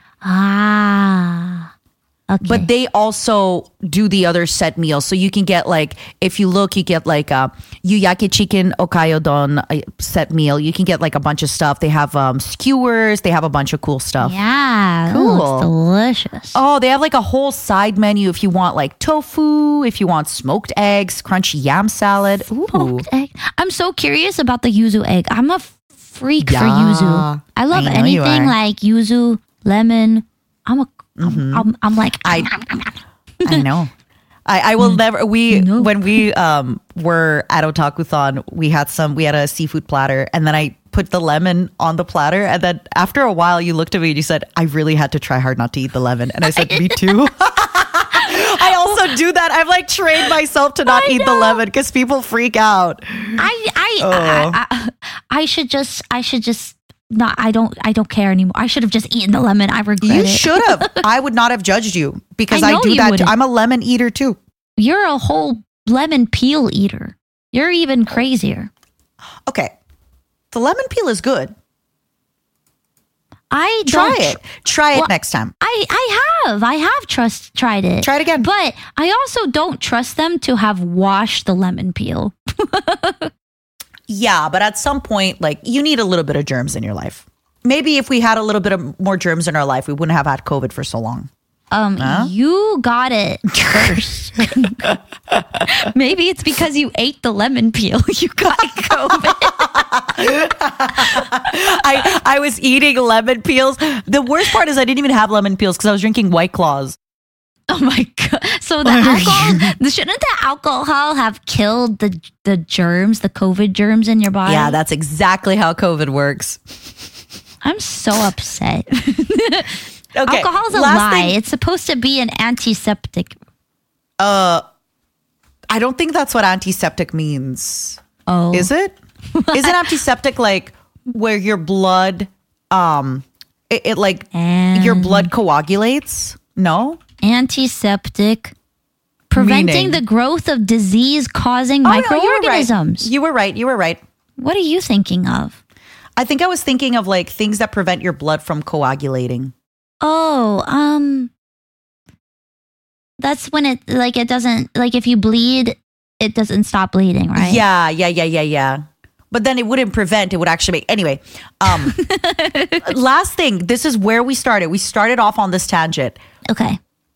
Ah. Okay. But they also do the other set meals. So you can get like, if you look, you get like a yuyaki chicken okayodon uh, set meal. You can get like a bunch of stuff. They have um, skewers. They have a bunch of cool stuff. yeah, that Cool. looks delicious. Oh, they have like a whole side menu if you want like tofu, if you want smoked eggs, crunchy yam salad. Ooh. Smoked egg. I'm so curious about the yuzu egg. I'm a f- freak for Yeah, yuzu. I love I know you anything are. like yuzu, lemon. I'm a. I'm, I'm, I'm like. I I know. I, I will never. We No. when we um were at Otakuthon, we had some. We had a seafood platter, and then I put the lemon on the platter, and then after a while, you looked at me and you said, "I really had to try hard not to eat the lemon," and I said, "Me too." I also do that. I've like trained myself to not I eat the know. lemon because people freak out. I I, Oh. I, I I should just I should just not I don't I don't care anymore. I should have just eaten the lemon. I regret You it. should have. I would not have judged you because I I, know do you that. Too. wouldn't. I'm a lemon eater too. You're a whole lemon peel eater. You're even crazier. Okay, the lemon peel is good. I Try don't it. Try it Well, next time. I I have. I have trust tried it. Try it again. But I also don't trust them to have washed the lemon peel. Yeah, but at some point, like you need a little bit of germs in your life. Maybe if we had a little bit of more germs in our life, we wouldn't have had COVID for so long. Um, Huh? you got it first. Maybe it's because you ate the lemon peel. You got COVID. I I was eating lemon peels. The worst part is I didn't even have lemon peels because I was drinking White Claws. Oh my god! So the alcohol, shouldn't the alcohol have killed the the germs, the COVID germs in your body? Yeah, that's exactly how COVID works. I'm so upset. Okay, Alcohol's a last lie. thing- It's supposed to be an antiseptic. I don't think that's what antiseptic means. Oh, Is it? Isn't antiseptic like where your blood, um, it, it like your And- blood coagulates? No. antiseptic, preventing Meaning? the growth of disease-causing Oh, no, you were right. microorganisms. You were right. You were right. What are you thinking of? I think I was thinking of like things that prevent your blood from coagulating. Oh, um, that's when it like it doesn't like if you bleed, it doesn't stop bleeding, right? Yeah, yeah, yeah, yeah, yeah. but then it wouldn't prevent, it would actually make, anyway. Um, last thing, this is where we started. We started off on this tangent. Okay.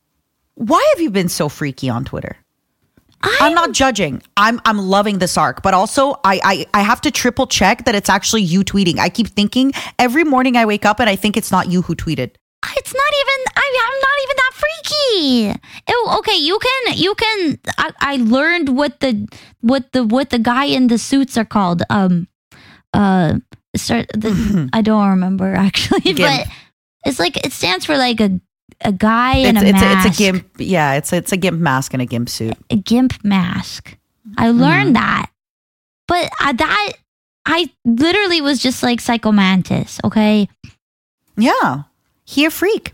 Why have you been so freaky on Twitter? I'm, I'm not judging. I'm I'm loving this arc, but also I, I I have to triple check that it's actually you tweeting. I keep thinking every morning I wake up and I think it's not you who tweeted. It's not even. I, I'm not even that freaky. It, okay, you can. You can. I, I learned what the what the what the guy in the suits are called. Um, uh, start. The, I don't remember actually, Gimp. but it's like it stands for like a a guy in It's a it's a, mask. it's a gimp. Yeah, it's a, it's a gimp mask and a gimp suit. A gimp mask. I learned that, but I, that I literally was just like Psycho Mantis. Okay. Yeah, he a freak.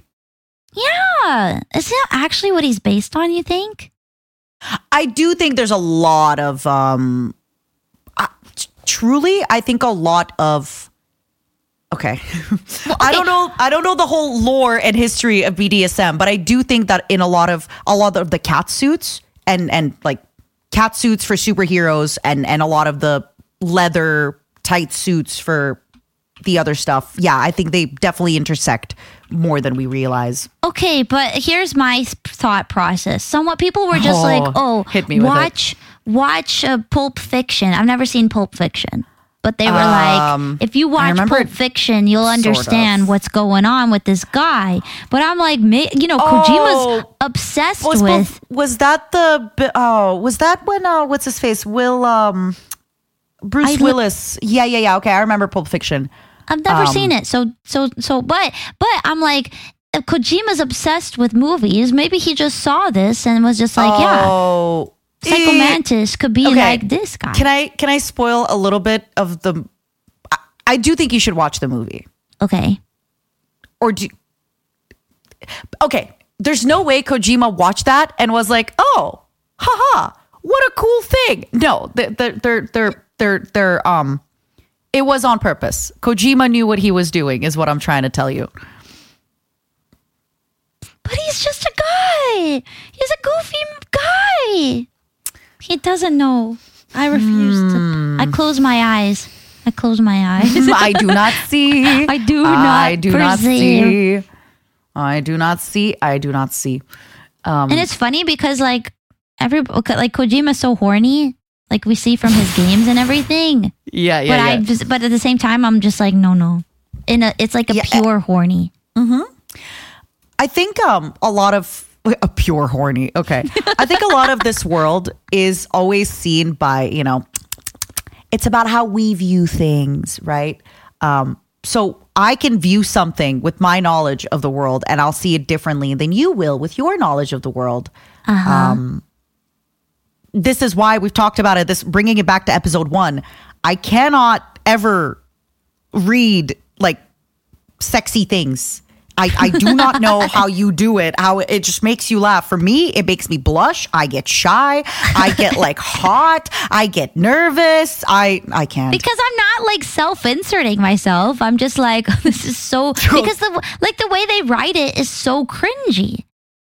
Yeah. Is that actually what he's based on, you think? I do think there's a lot of um uh, t- truly I think a lot of okay. Well, I okay. don't know I don't know the whole lore and history of B D S M, but I do think that in a lot of a lot of the cat suits and and like cat suits for superheroes and and a lot of the leather tight suits for the other stuff. Yeah, I think they definitely intersect more than we realize. Okay, but here's my thought process. Somewhat people were just Oh, like, "Oh, hit me with watch watch uh, Pulp Fiction." I've never seen Pulp Fiction, but they were Um, like, "If you watch remember Pulp Fiction, you'll sort understand of. what's going on with this guy." But I'm like, ma- you know, Oh. Kojima's obsessed Was, with. was that the bi- oh was that when uh what's his face Will um Bruce I li- Willis? Yeah, yeah, yeah. Okay, I remember Pulp Fiction. I've never um, seen it, so so so. But but I'm like, if Kojima's obsessed with movies, maybe he just saw this and was just like, "Yeah, Oh, Psycho eh, Mantis could be okay. like this guy." Can I can I spoil a little bit of the? I, I do think you should watch the movie. Okay. Or do? Okay, there's no way Kojima watched that and was like, "Oh, haha, what a cool thing." No, they're they're they're they're they're, they're um. It was on purpose. Kojima knew what he was doing, is what I'm trying to tell you. But he's just a guy. He's a goofy guy. He doesn't know. I refuse Hmm. to. I close my eyes. I close my eyes. I do not see. I do not I do not perceive. see. I do not see. I do not see. Um, And it's funny because like every like Kojima's so horny, like we see from his games and everything. yeah, yeah, but yeah. I just but at the same time I'm just like no no. In a it's like a Yeah, pure horny. I think um a lot of a pure horny. Okay, I think a lot of this world is always seen by, you know, it's about how we view things, right? Um, so I can view something with my knowledge of the world, and I'll see it differently than you will with your knowledge of the world. Um, this is why we've talked about it. This bringing it back to episode one. I cannot ever read like sexy things. I, I do not know how you do it, how it, it just makes you laugh. For me, it makes me blush. I get shy. I get like hot. I get nervous. I I can't. Because I'm not like self-inserting myself. I'm just like this is so because the like the way they write it is so cringy.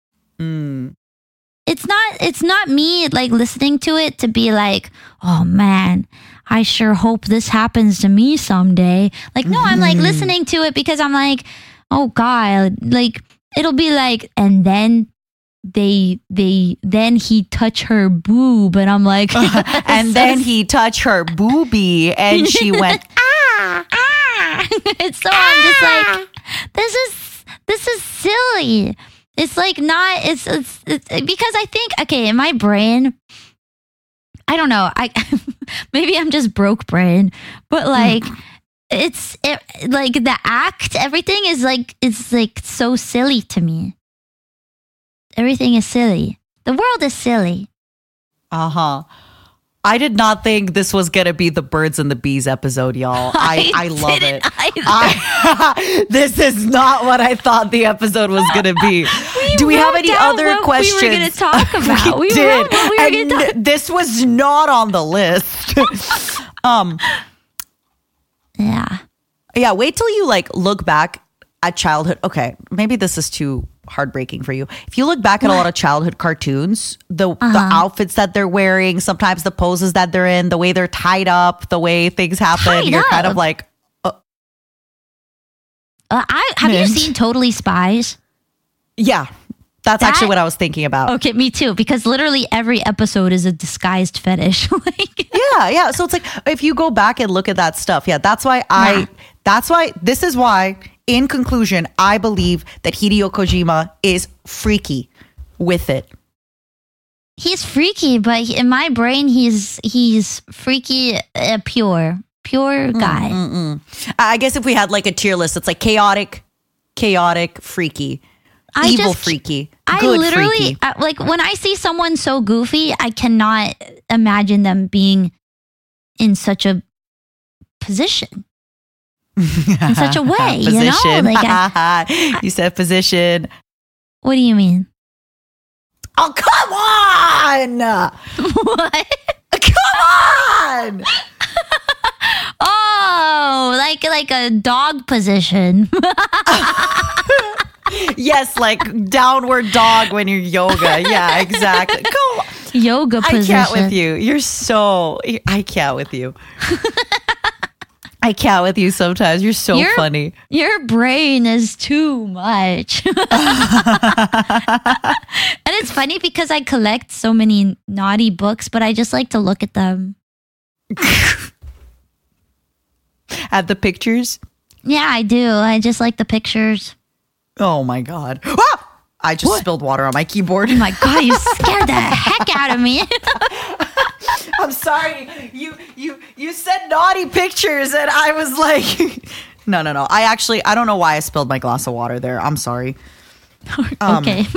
It's not it's not me like listening to it to be like, "Oh man, I sure hope this happens to me someday." Like no, I'm like listening to it because I'm like, "Oh god, like it'll be like and then they they then he touch her boob and I'm like and then he touched her boobie and she went, ah, ah. So I'm just like, this is this is silly. It's like not. It's, it's it's because I think okay in my brain. I don't know. I maybe I'm just broke brain, but like it's it, like the act. Everything is like it's like so silly to me. Everything is silly. The world is silly. uh-huh. I did not think this was going to be the birds and the bees episode, y'all. I, I, I love didn't it. either. I, this is not what I thought the episode was going to be. We Do we have wrote any down other what questions? we were gonna talk about. we, We did. wrote what we were and gonna talk- this was not on the list. um, Yeah. yeah, wait till you like look back at childhood, okay, maybe this is too heartbreaking for you. If you look back at a lot of childhood cartoons, the Uh-huh. the outfits that they're wearing, sometimes the poses that they're in, the way they're tied up, the way things happen, Tied you're kind of up? like, Uh, I have you Mint. seen Totally Spies? yeah, that's That- actually what I was thinking about. Okay, me too. Because literally every episode is a disguised fetish. like, Yeah, yeah. So it's like if you go back and look at that stuff, yeah, that's why I Yeah. that's why this is why, in conclusion, I believe that Hideo Kojima is freaky with it. he's freaky, but he- in my brain, he's he's freaky, uh, pure, pure guy. I guess if we had like a tier list, it's like chaotic, chaotic, freaky, I evil, just- freaky, I good, literally freaky. uh, like when I see someone so goofy, I cannot imagine them being in such a position. in such a way, you know? Position. Like, I- you said position. What do you mean? Oh, come on! What? Come on! Oh, like like a dog position. Yes, like downward dog when you're yoga. Yeah, exactly. Come on. Yoga I position. can't with you. You're so. I can't with you. I can't with you sometimes. You're so You're- funny. Your brain is too much. And it's funny because I collect so many naughty books, but I just like to look at them. At the pictures. Yeah, I do. I just like the pictures. Oh my god. Ah! I just spilled water on my keyboard. Oh my God, you scared the heck out of me. I'm sorry. You you you said naughty pictures and I was like No, no, no. I actually I don't know why I spilled my glass of water there. I'm sorry. Okay.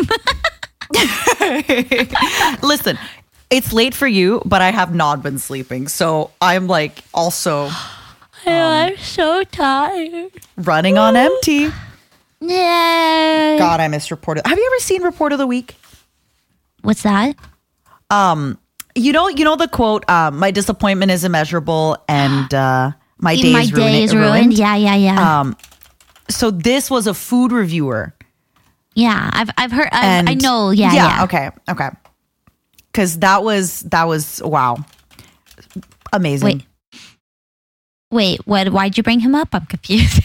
Listen, it's late for you, but I have not been sleeping. So I'm like also I'm so tired. running on empty. Yeah. God, I missed Report of Have you ever seen Report of the Week? What's that? Um, you know, you know the quote, um, my disappointment is immeasurable and uh my day My is day ruined. is ruined. Yeah, yeah, yeah. Um so this was a food reviewer. yeah, I've I've heard. I've, And I know. Yeah, yeah. Okay. Okay. Cause that was that was wow. Amazing. Wait. Wait. What? Why'd you bring him up? I'm confused.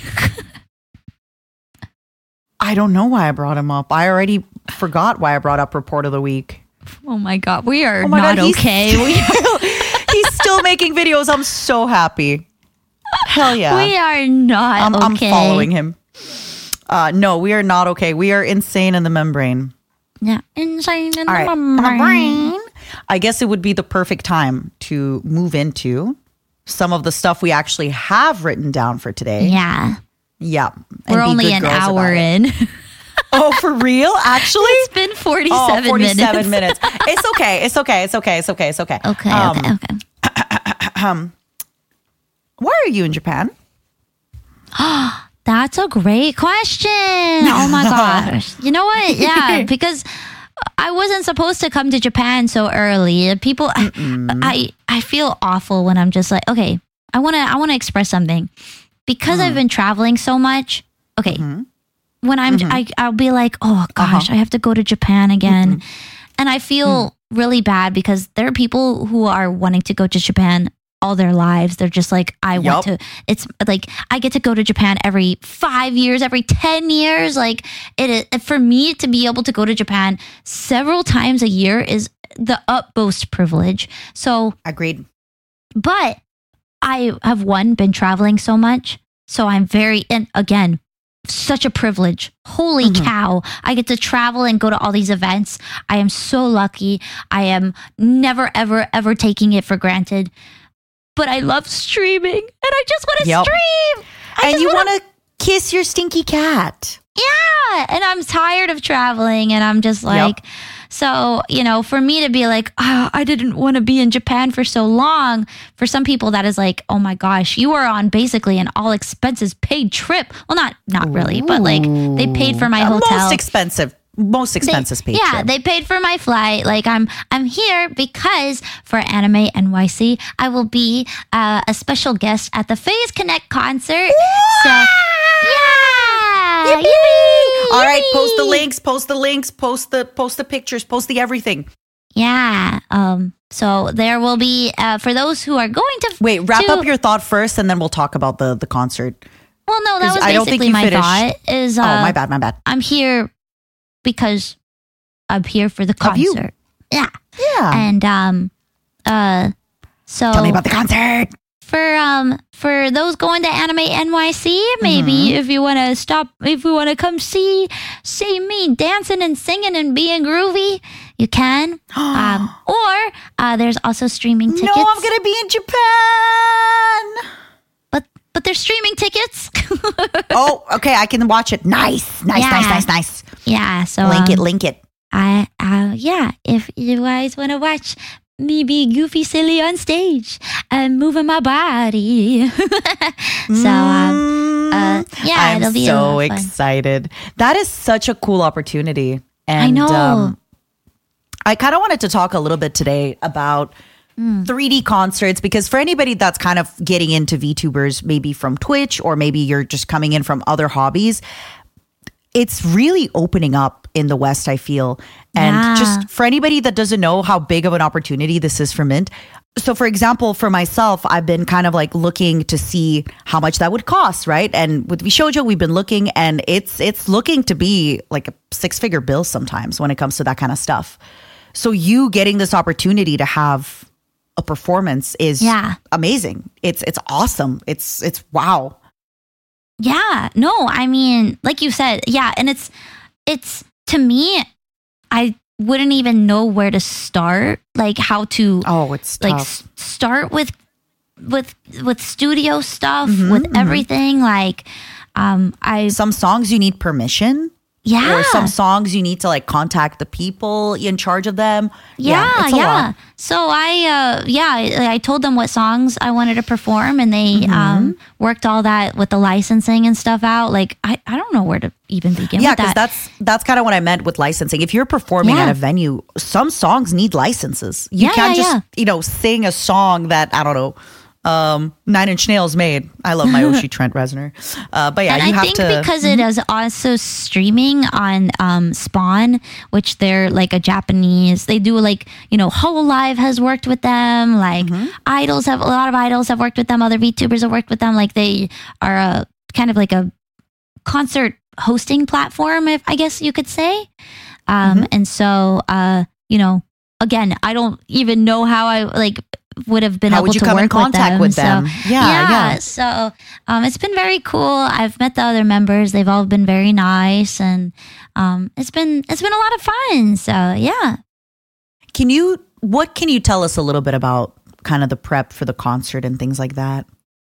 I don't know why I brought him up. I already forgot why I brought up Report of the Week. Oh my God, we are Oh my not God, he's okay. We, He's still making videos. I'm so happy. Hell yeah. we are not I'm, I'm okay. following him. Uh, no, we are not okay. We are insane in the membrane. Yeah, insane in All right. the membrane. I guess it would be the perfect time to move into some of the stuff we actually have written down for today. Yeah, Yeah. and we're be only good an girls hour about it. in. Oh, for real? Actually? It's been forty-seven, Oh, forty-seven minutes. minutes. It's okay. It's okay. It's okay. It's okay. It's okay. Okay, Um, okay, okay. Why are you in Japan? That's a great question. Oh my gosh. You know what? Yeah, because I wasn't supposed to come to Japan so early. People I, I I feel awful when I'm just like, okay, I want to I want to express something. Because I've been traveling so much. Okay. When I'm I I'll be like, "Oh gosh, I have to go to Japan again." And I feel really bad because there are people who are wanting to go to Japan all their lives. They're just like, I want Yup. to, it's like, I get to go to Japan every five years, every ten years. Like it is, for me to be able to go to Japan several times a year is the utmost privilege. So, Agreed. but I have one, been traveling so much. So I'm very, and again, such a privilege. Holy cow. I get to travel and go to all these events. I am so lucky. I am never, ever, ever taking it for granted. But I love streaming and I just want to Yep. stream. I And just you wanna- want to kiss your stinky cat. Yeah. And I'm tired of traveling and I'm just like, so, you know, for me to be like, oh, I didn't want to be in Japan for so long. For some people, that is like, oh my gosh, you are on basically an all expenses paid trip. Well, not not really, but like they paid for my Uh, hotel. Most expensive. Most They- expensive paid yeah, trip. they paid for my flight. Like I'm, I'm here because for Anime N Y C, I will be uh, a special guest at the Phase Connect concert. So, yeah, Yippee! All right, Yippee! post the links, post the links, post the post the pictures, post the everything. Yeah. Um. So there will be uh, for those who are going to Wait, wrap to, up your thought first, and then we'll talk about the the concert. Well, no, that 'Cause was I don't think basically you my finished. thought. Is uh, oh, my bad, my bad. I'm here because I'm here for the Of you. concert. Yeah. Yeah. And um, uh, so Tell me about the concert. for um for those going to Anime N Y C, maybe Mm-hmm. if you want to stop, if you want to come see see me dancing and singing and being groovy, you can. um, or uh, there's also streaming tickets. No, I'm gonna be in Japan. but but there's streaming tickets. Oh, okay, I can watch it. Nice, nice, Yeah. nice, nice, nice. Yeah. So Link it, um, link it. I uh yeah, if you guys want to watch me be goofy silly on stage and moving my body. so um uh yeah, I'm it'll be a so lot of fun. excited. That is such a cool opportunity. And I know. Um, I kind of wanted to talk a little bit today about Hmm. three D concerts, because for anybody that's kind of getting into VTubers, maybe from Twitch, or maybe you're just coming in from other hobbies, it's really opening up in the West, I feel. And Yeah. just for anybody that doesn't know how big of an opportunity this is for Mint. So for example, for myself, I've been kind of like looking to see how much that would cost, right? And with Vishojo, we've been looking, and it's it's looking to be like a six-figure bill sometimes when it comes to that kind of stuff. So you getting this opportunity to have a performance is Yeah. amazing. It's it's awesome. It's it's wow. Yeah, no, I mean, like you said, yeah, and it's it's to me, I wouldn't even know where to start, like how to Oh, it's like tough. s- start with with with studio stuff, Mm-hmm, with everything. Like, um, I Some songs you need permission. yeah, Or some songs you need to like contact the people in charge of them. yeah, it's a yeah. lot. So I, uh, yeah, I, I told them what songs I wanted to perform, and they Mm-hmm. um worked all that with the licensing and stuff out. Like, I, I don't know where to even begin Yeah, with because that. that's that's kind of what I meant with licensing. If you're performing Yeah. at a venue, some songs need licenses. You Yeah, can't yeah, just yeah. you know sing a song that I don't know. Um, Nine Inch Nails made. I love my Oshi Trent Reznor. Uh, but yeah, and you I have think to. Mm-hmm. because it is also streaming on um, Spawn, which they're like a Japanese. They do like you know, Hololive has worked with them. Like Mm-hmm. idols have a lot of idols have worked with them. Other VTubers have worked with them. Like they are a kind of like a concert hosting platform, if I guess you could say. Um, Mm-hmm. And so, uh, you know, again, I don't even know how I like would have been How able would you to come in work contact with them. with So, them? Yeah, yeah. So um, it's been very cool. I've met the other members. They've all been very nice, and um, it's been it's been a lot of fun. So yeah. Can you? What can you tell us a little bit about kind of the prep for the concert and things like that?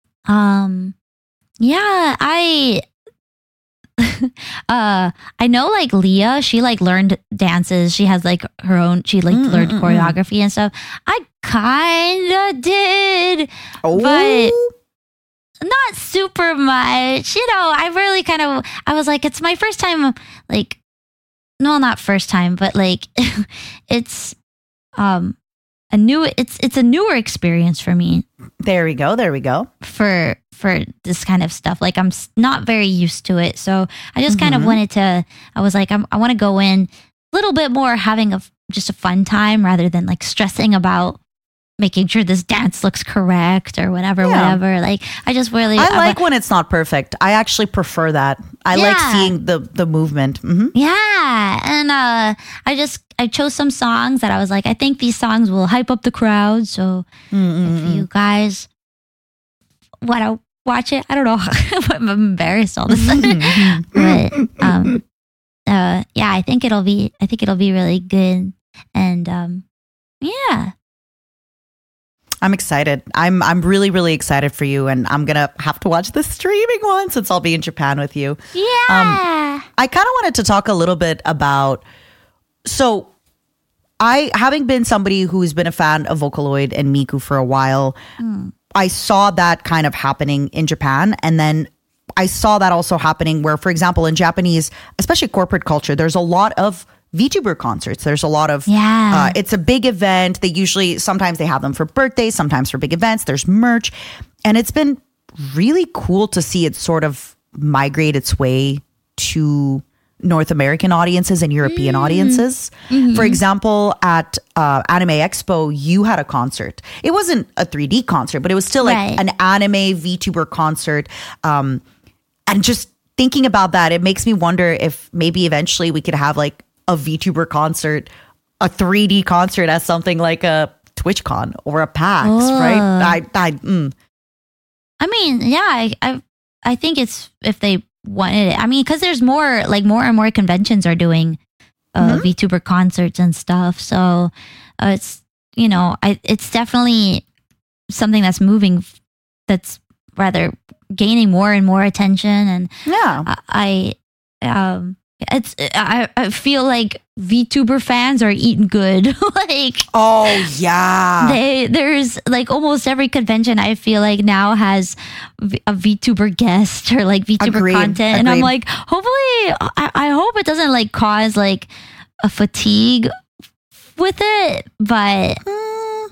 Um, yeah, I. uh I know like Leah, she like learned dances. She has like her own she like Mm, learned mm, mm, choreography and stuff. I kinda did. Oh, But- Not super much. You know, I really kind of I was like, it's my first time like no, not first time, but like it's um a new it's it's a newer experience for me there we go. There we go. for for this kind of stuff. Like I'm s- not very used to it, so I just kind of Mhm. wanted to. I was like, I'm, I want to go in a little bit more having a f- just a fun time rather than like stressing about making sure this dance looks correct or whatever, Yeah. whatever. Like I just really I I like wa- when it's not perfect. I actually prefer that. I like Yeah. seeing the the movement. hmm yeah, and uh, I just I chose some songs that I was like, I think these songs will hype up the crowd. So if you guys want to watch it, I don't know. I'm embarrassed all of a sudden, but um, uh, yeah, I think it'll be. I think it'll be really good, and um, yeah, I'm excited. I'm I'm really really excited for you, and I'm gonna have to watch the streaming one since I'll be in Japan with you. yeah, I kind of wanted to talk a little bit about. So, I having been somebody who's been a fan of Vocaloid and Miku for a while, I saw that kind of happening in Japan, and then I saw that also happening where, for example, in Japanese, especially corporate culture, there's a lot of VTuber concerts. There's a lot of, Yeah. uh, it's a big event. They usually, sometimes they have them for birthdays, sometimes for big events. There's merch. And it's been really cool to see it sort of migrate its way to North American audiences and European Mm. audiences. Mhm. For example, at uh, Anime Expo, you had a concert. It wasn't a three D concert, but it was still like Right. an anime VTuber concert. Um, and just thinking about that, it makes me wonder if maybe eventually we could have like a VTuber concert, a three D concert as something like a TwitchCon or a PAX, Oh. right? I, I, mm. I mean, yeah, I, I, I think it's if they wanted it. I mean, because there's more, like more and more conventions are doing uh, Mhm. VTuber concerts and stuff. So uh, it's you know, I it's definitely something that's moving, that's rather gaining more and more attention. And Yeah. I, I um, it's I, I feel like VTuber fans are eating good. Like Oh, yeah. they there's like almost every convention I feel like now has v- a VTuber guest or like VTuber Agreed, content, and I'm agreed. like, hopefully, I, I hope it doesn't like cause like a fatigue with it. But Mm.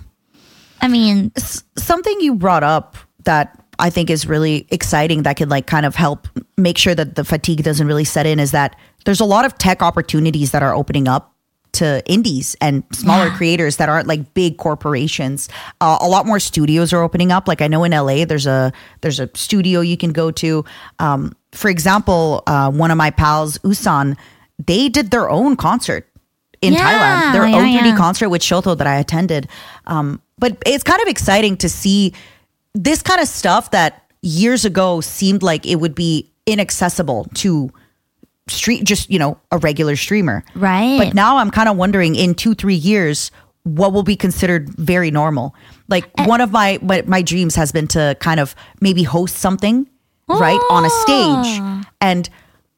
I mean, S- something you brought up that I think is really exciting that could like kind of help make sure that the fatigue doesn't really set in is that there's a lot of tech opportunities that are opening up to indies and smaller Yeah. creators that aren't like big corporations. Uh, a lot more studios are opening up. Like I know in L A, there's a there's a studio you can go to. Um, for example, uh, one of my pals, Usan, they did their own concert in Yeah, Thailand, their yeah, own three D yeah. concert with Shoto that I attended. Um, but it's kind of exciting to see this kind of stuff that years ago seemed like it would be inaccessible to street, just, you know, a regular streamer. right? But now I'm kind of wondering in two, three years, what will be considered very normal. Like one of my, my, my dreams has been to kind of maybe host something, right, on a stage. Oh. And,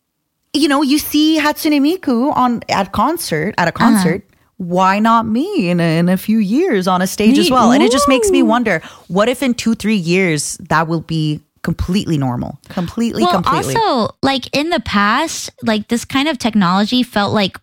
you know, you see Hatsune Miku on at concert, at a Uh-huh. concert. Why not me in a, in a few years on a stage as Me- well? And it just makes me Ooh. wonder, what if in two, three years that will be completely normal? Completely, Well, completely. also, like in the past, like this kind of technology felt like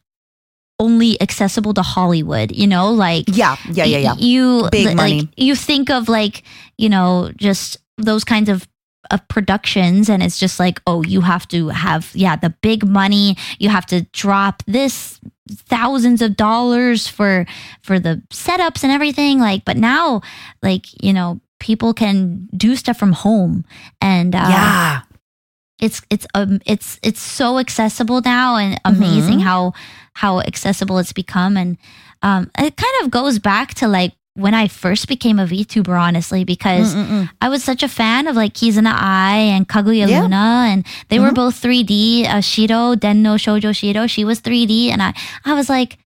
only accessible to Hollywood, you know, like yeah, yeah, yeah, yeah. y- you Big li- money. like you think of like, you know, just those kinds of of productions, and it's just like, oh, you have to have yeah the big money, you have to drop this thousands of dollars for for the setups and everything, like, but now, like, you know, people can do stuff from home, and uh, yeah. it's it's um it's it's so accessible now, and amazing Mhm. how how accessible it's become. And um it kind of goes back to like when I first became a VTuber, honestly, because Mm-mm-mm. I was such a fan of like Kizuna Ai and Kaguya Yeah. Luna, and they were Mhm. both three D. uh, Shiro Denno Shoujo Shiro, she was three D, and I I was like,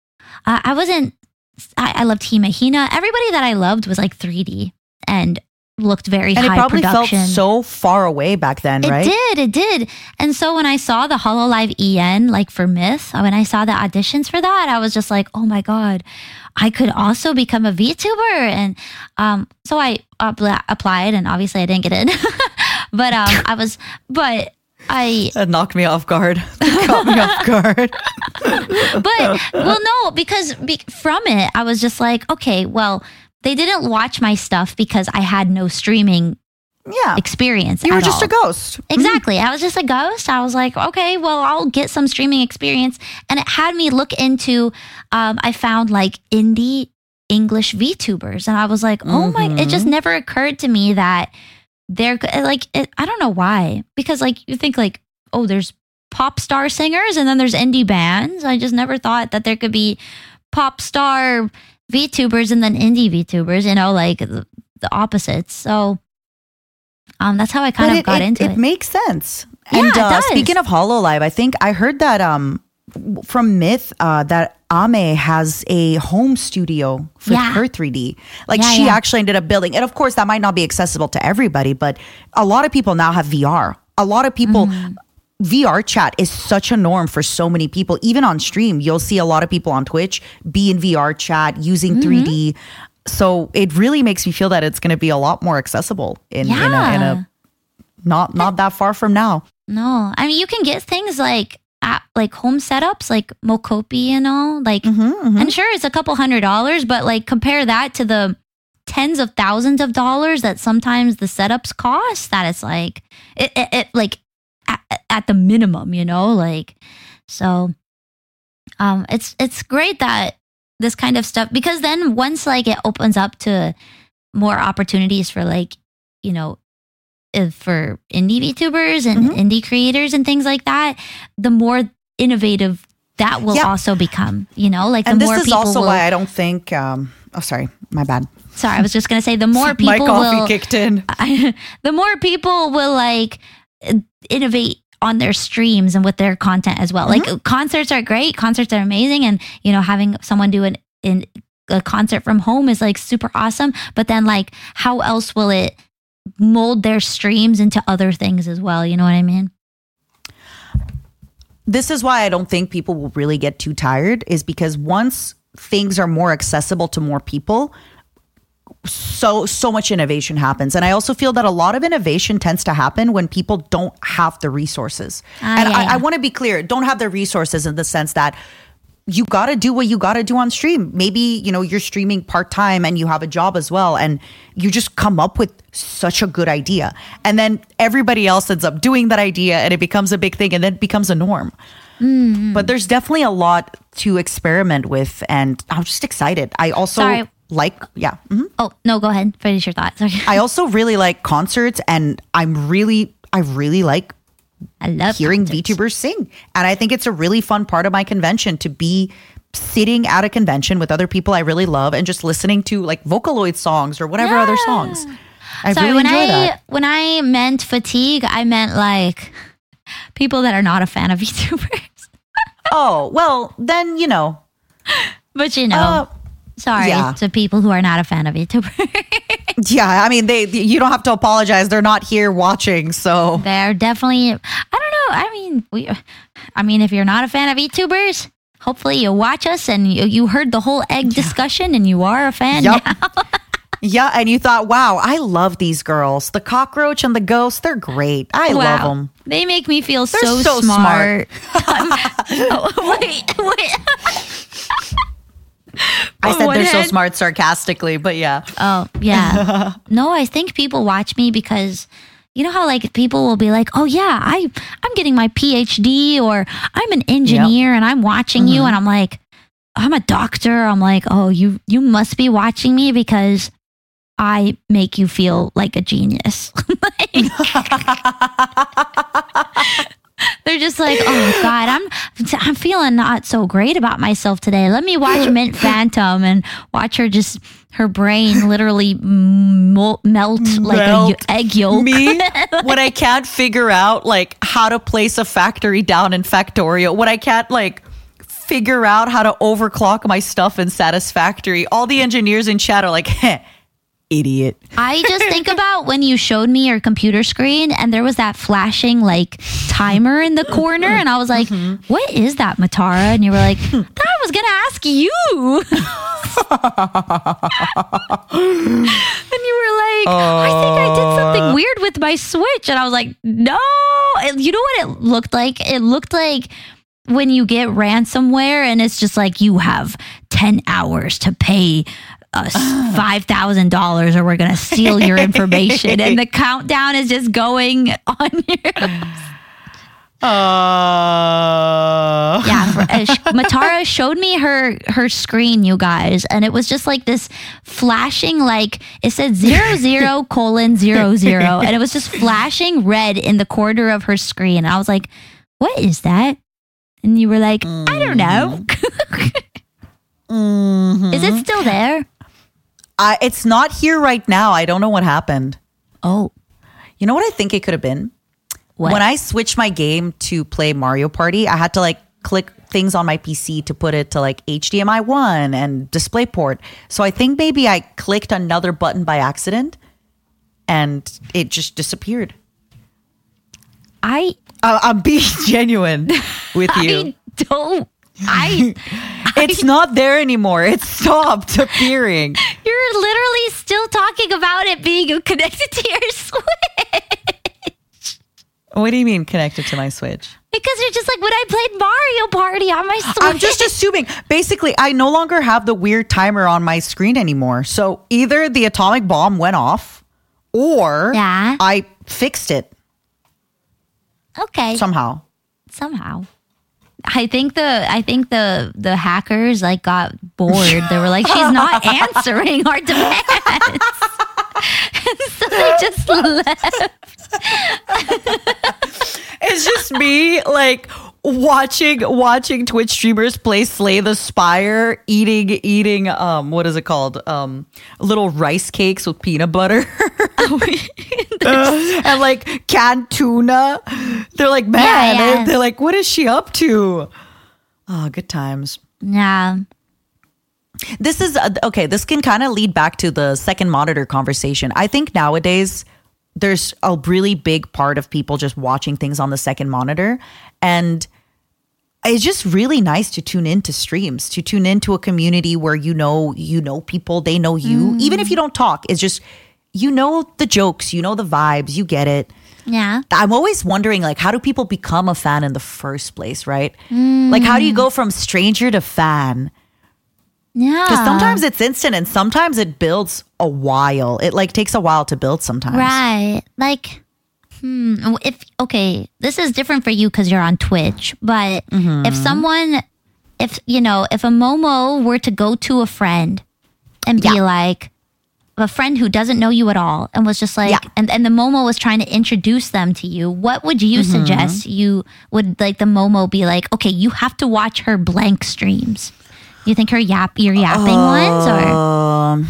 I, I wasn't I, I loved Hime Hina. Everybody that I loved was like three D and looked very And it high probably production. felt so far away back then, It right? did, it did. And so when I saw the HoloLive E N, like for Myth, when I saw the auditions for that, I was just like, oh my God, I could also become a VTuber. And um, so I appl- applied, and obviously I didn't get in. But um, I was, but I, That knocked me off guard. That caught me off guard. but well, no, because be- from it, I was just like, okay, well, they didn't watch my stuff because I had no streaming Yeah. experience. You were at just all. a ghost. Exactly. I was just a ghost. I was like, okay, well, I'll get some streaming experience. And it had me look into, um, I found like indie English VTubers. And I was like, oh my, it just never occurred to me that they're like, it, I don't know why. Because like, you think like, oh, there's pop star singers and then there's indie bands. I just never thought that there could be pop star VTubers and then indie VTubers, you know, like the, the opposites. So, um, that's how I kind But of it, got it, into it it. makes sense. Yeah, and it uh, does. speaking of HoloLive, I think I heard that um, w- from Myth uh, that Ame has a home studio for Yeah. her three D. Like Yeah, she yeah. actually ended up building, and of course that might not be accessible to everybody, but a lot of people now have V R. A lot of people. Mm-hmm. V R chat is such a norm for so many people. Even on stream, you'll see a lot of people on Twitch be in V R chat using Mm-hmm. three D. So it really makes me feel that it's going to be a lot more accessible in, in, a, in Yeah. a not not that far from now. No, I mean you can get things like at, like home setups, like Mokopi, you know, like, Mm-hmm, and sure it's a couple hundred dollars, but like compare that to the tens of thousands of dollars that sometimes the setups cost. That it's like it, it, it like a- at the minimum, you know, like, so um, it's, it's great that this kind of stuff, because then once like it opens up to more opportunities for like, you know, if for indie VTubers and mm-hmm. indie creators and things like that, the more innovative that will yeah. also become, you know, like the and this more is people also will, why I don't think, um, oh, sorry, my bad. Sorry, I was just going to say the more people my coffee will, kicked in. I, the more people will like innovate on their streams and with their content as well. Mm-hmm. Like concerts are great. Concerts are amazing. And, you know, having someone do an, in a concert from home is like super awesome. But then like, how else will it mold their streams into other things as well? You know what I mean? This is why I don't think people will really get too tired, is because once things are more accessible to more people, so so much innovation happens. And I also feel that a lot of innovation tends to happen when people don't have the resources. Uh, and yeah, I, yeah. I want to be clear, don't have the resources in the sense that you got to do what you got to do on stream. Maybe, you know, you're streaming part-time and you have a job as well, and you just come up with such a good idea. And then everybody else ends up doing that idea and it becomes a big thing and then it becomes a norm. Mm-hmm. But there's definitely a lot to experiment with, and I'm just excited. I also Sorry. like, yeah. Mm-hmm. Oh, no, go ahead. Finish your thoughts. Sorry. I also really like concerts, and I'm really, I really like I love hearing concerts. VTubers sing. And I think it's a really fun part of my convention to be sitting at a convention with other people I really love and just listening to like Vocaloid songs or whatever Yeah. other songs. I Sorry, really when enjoy I that. when I meant fatigue, I meant like people that are not a fan of VTubers. Oh, well, then, you know. But you know, Uh, sorry yeah. to people who are not a fan of VTubers. Yeah, I mean, they you don't have to apologize. They're not here watching, so. They're definitely, I don't know. I mean, we, I mean, if you're not a fan of VTubers, hopefully you watch us and you, you heard the whole egg discussion and you are a fan Yep. now. Yeah, and you thought, wow, I love these girls. The cockroach and the ghost, they're great. I Wow. love them. They make me feel They're so, so smart. oh, wait, wait. I On said one they're so hand- smart sarcastically, but yeah. Oh, yeah. No, I think people watch me because you know how like people will be like, "Oh yeah, I I'm getting my P H D or I'm an engineer and I'm watching Mm-hmm. you," and I'm like, "I'm a doctor." I'm like, "Oh, you you must be watching me because I make you feel like a genius." Like, they're just like, "Oh God, I'm I'm feeling not so great about myself today. Let me watch Mint Phantom and watch her just her brain literally melt, melt like Melt. a y- egg yolk." Me, when I can't figure out like how to place a factory down in Factorio, when I can't like figure out how to overclock my stuff in Satisfactory, all the engineers in chat are like, heh, idiot. I just think about when you showed me your computer screen and there was that flashing like timer in the corner, and I was like, "What is that, Matara?" And you were like, "I was gonna ask you." And you were like, "I think I did something weird with my Switch," and I was like, "No." And you know what it looked like? It looked like when you get ransomware and it's just like, you have ten hours to pay us five thousand dollars or we're going to steal your information. And the countdown is just going on your... Uh... Yeah, for, uh, sh- Matara showed me her her screen, you guys, and it was just like this flashing, like it said zero zero colon zero zero, and it was just flashing red in the corner of her screen. And I was like, "What is that?" And you were like, "I don't know." Mm-hmm. Is it still there? I, it's not here right now. I don't know what happened. Oh, You know what I think it could have been? what? When I switched my game to play Mario Party, I had to like click things on my P C to put it to like H D M I one and DisplayPort. So I think maybe I clicked another button by accident and it just disappeared. I I, I'm being genuine with you. I don't. I. It's not there anymore. It stopped appearing. You're literally still talking about it being connected to your Switch. What do you mean connected to my Switch? Because you're just like, when I played Mario Party on my Switch. I'm just assuming. Basically, I no longer have the weird timer on my screen anymore. So either the atomic bomb went off or Yeah. I fixed it. Okay. somehow. Somehow. I think the I think the the hackers like got bored. They were like, she's not answering our demands. So they just left. It's just me like watching watching Twitch streamers play Slay the Spire, eating eating um what is it called? Um little rice cakes with peanut butter. Uh, and like canned tuna. They're like, man, Yeah, yeah. They're, they're like, what is she up to? Oh, good times. Yeah. This is uh, okay. This can kind of lead back to the second monitor conversation. I think nowadays there's a really big part of people just watching things on the second monitor, and it's just really nice to tune into streams, to tune into a community where you know you know people, they know you, even if you don't talk. It's just you know the jokes, you know the vibes, you get it. Yeah. I'm always wondering, like, how do people become a fan in the first place, right? Like, how do you go from stranger to fan? Yeah. Because sometimes it's instant and sometimes it builds a while. It like takes a while to build sometimes. Right. Like, hmm. If okay, this is different for you because you're on Twitch. But Mm-hmm. if someone, if you know, if a Momo were to go to a friend and be Yeah. like, a friend who doesn't know you at all, and was just like, Yeah. and and the Momo was trying to introduce them to you, what would you Mm-hmm. suggest? You would like the Momo be like, okay, you have to watch her blank streams. You think her yap, your yapping ones, or Um,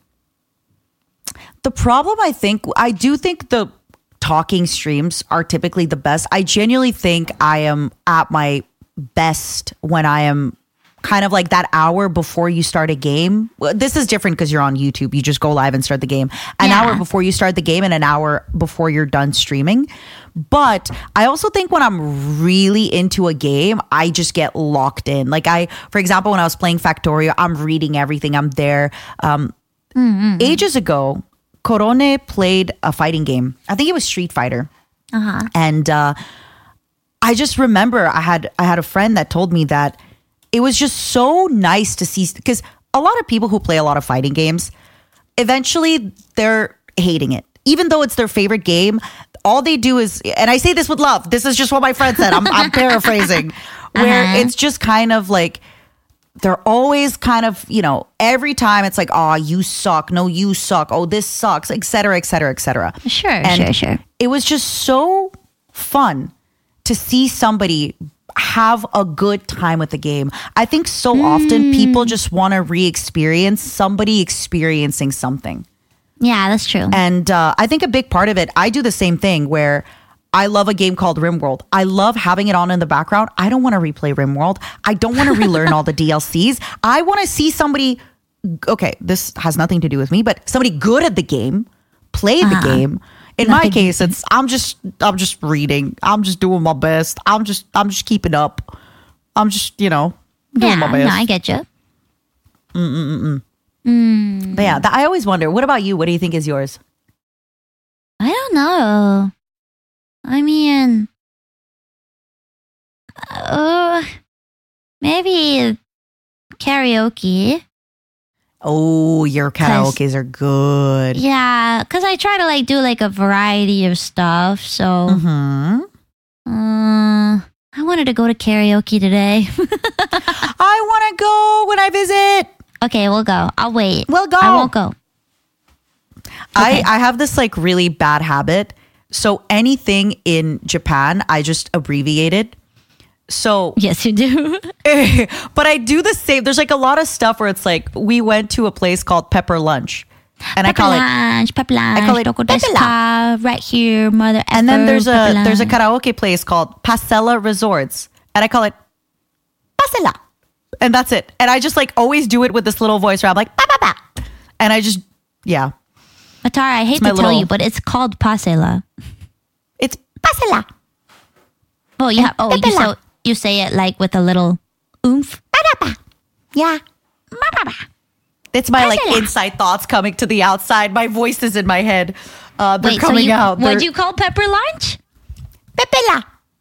the problem, I think, I do think the talking streams are typically the best. I genuinely think I am at my best when I am kind of like that hour before you start a game. Well, this is different because you're on YouTube. You just go live and start the game. An Yeah. hour before you start the game and an hour before you're done streaming. But I also think when I'm really into a game, I just get locked in. Like I, for example, when I was playing Factorio, I'm reading everything. I'm there. Um, Ages ago, Corone played a fighting game. I think it was Street Fighter. uh-huh. And uh, I just remember I had I had a friend that told me that it was just so nice to see, because a lot of people who play a lot of fighting games, eventually they're hating it. Even though it's their favorite game, all they do is, and I say this with love, this is just what my friend said, I'm, I'm paraphrasing, where Uh-huh. it's just kind of like, they're always kind of, you know, every time it's like, oh, you suck. No, you suck. Oh, this sucks, et cetera, et cetera, et cetera. Sure, And sure, sure. it was just so fun to see somebody have a good time with the game. I think so often people just want to re-experience somebody experiencing something. Yeah, that's true. And uh, I think a big part of it, I do the same thing where I love a game called RimWorld. I love having it on in the background. I don't want to replay RimWorld. I don't want to relearn all the D L Cs. I want to see somebody, okay, this has nothing to do with me, but somebody good at the game, play the game. In my Nothing. case, it's I'm just I'm just reading. I'm just doing my best. I'm just I'm just keeping up. I'm just, you know, doing Yeah, my no, best. I get you. But yeah, th- I always wonder, what about you? What do you think is yours? I don't know. I mean, uh, maybe karaoke. Oh, your karaoke's are good. Yeah, because I try to like do like a variety of stuff. So, Hmm. uh, I wanted to go to karaoke today. I want to go when I visit. Okay, we'll go. I'll wait. We'll go. I won't go. I, Okay. I have this like really bad habit. So anything in Japan, I just abbreviate it. So, Yes, you do. but I do the same. There's like a lot of stuff where it's like, we went to a place called Pepper Lunch. And I call it, lunch, pepper lunch, call it doko pepper desu ka, right here, mother. and then effer, there's a pepper there's a lunch. karaoke place called Pasella Resorts. And I call it Pasella. And that's it. And I just like always do it with this little voice where I'm like, ba, ba, ba. And I just, yeah, Matara, I hate my to tell little- you, but it's called pasela. it's Pasella. Oh, yeah. Oh, you Pepper so you say it like with a little oomph. Yeah. It's my like Pasella. inside thoughts coming to the outside. My voice is in my head. Uh, they're Wait, so coming you, out. what'd They're- you call pepper lunch? Pepela.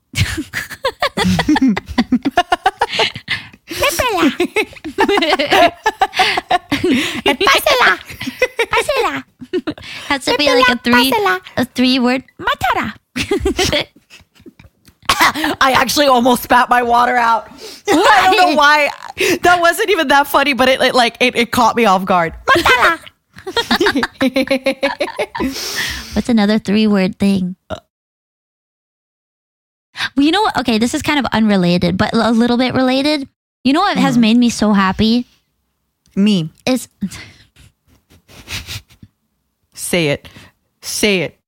Pasela. Pasela. Has to be like a three a three word matara. I actually almost spat my water out. I don't know why. That wasn't even that funny, but it, it like it, it caught me off guard. What's another three word thing? Well, you know what? Okay, this is kind of unrelated, but a little bit related. You know what mm. has made me so happy? Me. Is say it. Say it.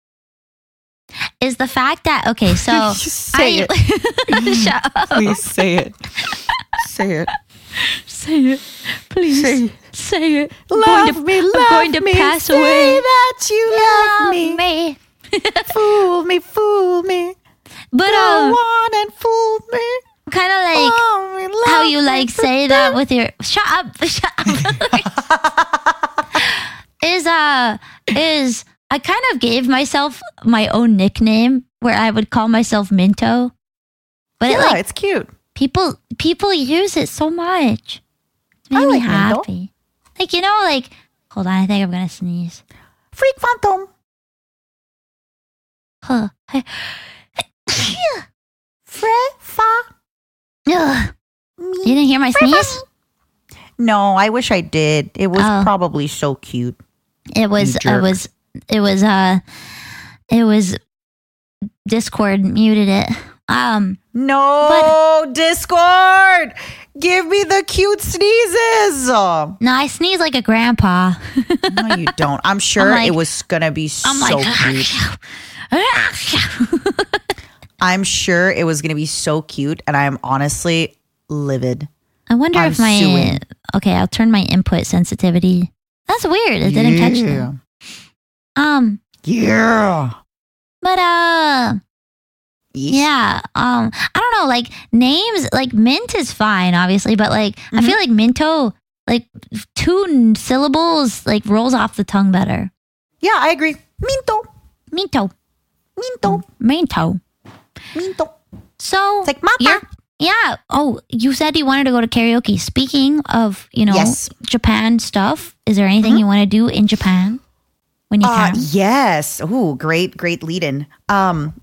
Is the fact that, okay, so say I, it. Shut up. Please say it. Say it. Say it. Please. Say it. Say it. Love I'm going to, me, love I'm going to me, pass say away. that you love, love me. me. Fool me, fool me. But Go um, on and fool me. Kind of like oh, me, how you like say that with your shut up, shut up. is uh is I kind of gave myself my own nickname where I would call myself Minto. But yeah, it, like, it's cute. People people use it so much. It made I me like happy. Minto. Like, you know, like hold on, I think I'm gonna sneeze. Freak Phantom. Huh. Fre fa. Ugh. You didn't hear my sneeze? No, I wish I did. It was Oh. probably so cute. It was You it jerk. was it was uh it was Discord muted it. Um No, Discord. Give me the cute sneezes. No, no, I sneeze like a grandpa. you don't. I'm sure I'm like- it was going to be I'm so like cute. I'm sure it was going to be so cute, and I'm honestly livid. I wonder I'm if my suing. okay, I'll turn my input sensitivity. That's weird. It didn't catch that. Um, Yeah. but uh, yeah. Um, I don't know. Like names, like Mint is fine, obviously, but like I Mhm. feel like Minto, like two n- syllables, like rolls off the tongue better. Yeah, I agree. Minto. Minto, Minto. Minto. Minto. So It's like mata. you're- yeah. Oh, you said you wanted to go to karaoke. Speaking of, you know, Yes. Japan stuff, is there anything you want to do in Japan when you Uh, can? yes. Ooh, great, great lead in. Um,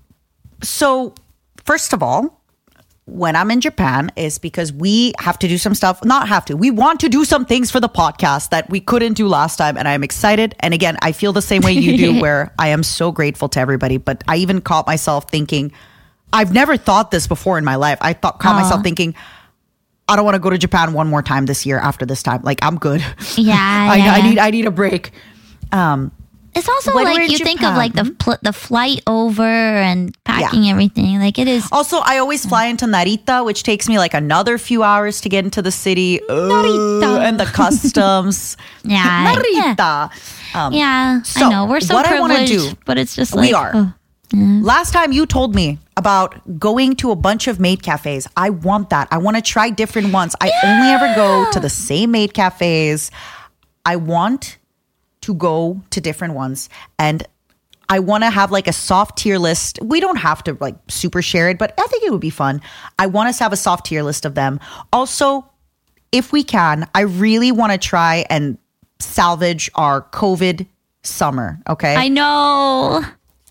so first of all, when I'm in Japan is because we have to do some stuff, not have to, we want to do some things for the podcast that we couldn't do last time. And I'm excited. And again, I feel the same way you do where I am so grateful to everybody, but I even caught myself thinking, I've never thought this before in my life. I thought, caught Aw. myself thinking, I don't want to go to Japan one more time this year after this time. Like I'm good. Yeah, I, yeah, I yeah. need, I need a break. Um, It's also When we're like in you think of Japan, like the pl- the flight over and packing everything. Like it is. Also, I always fly into Narita, which takes me like another few hours to get into the city. Narita. Ugh, and the customs. Yeah, Narita. Um, Yeah, So, I know we're so what I wanna privileged, do- but it's just we like are. oh. Last time you told me about going to a bunch of maid cafes. I want that. I want to try different ones. I only ever go to the same maid cafes. I want to go to different ones. And I want to have like a soft tier list. We don't have to like super share it, but I think it would be fun. I want us to have a soft tier list of them. Also, if we can, I really want to try and salvage our COVID summer. Okay. I know.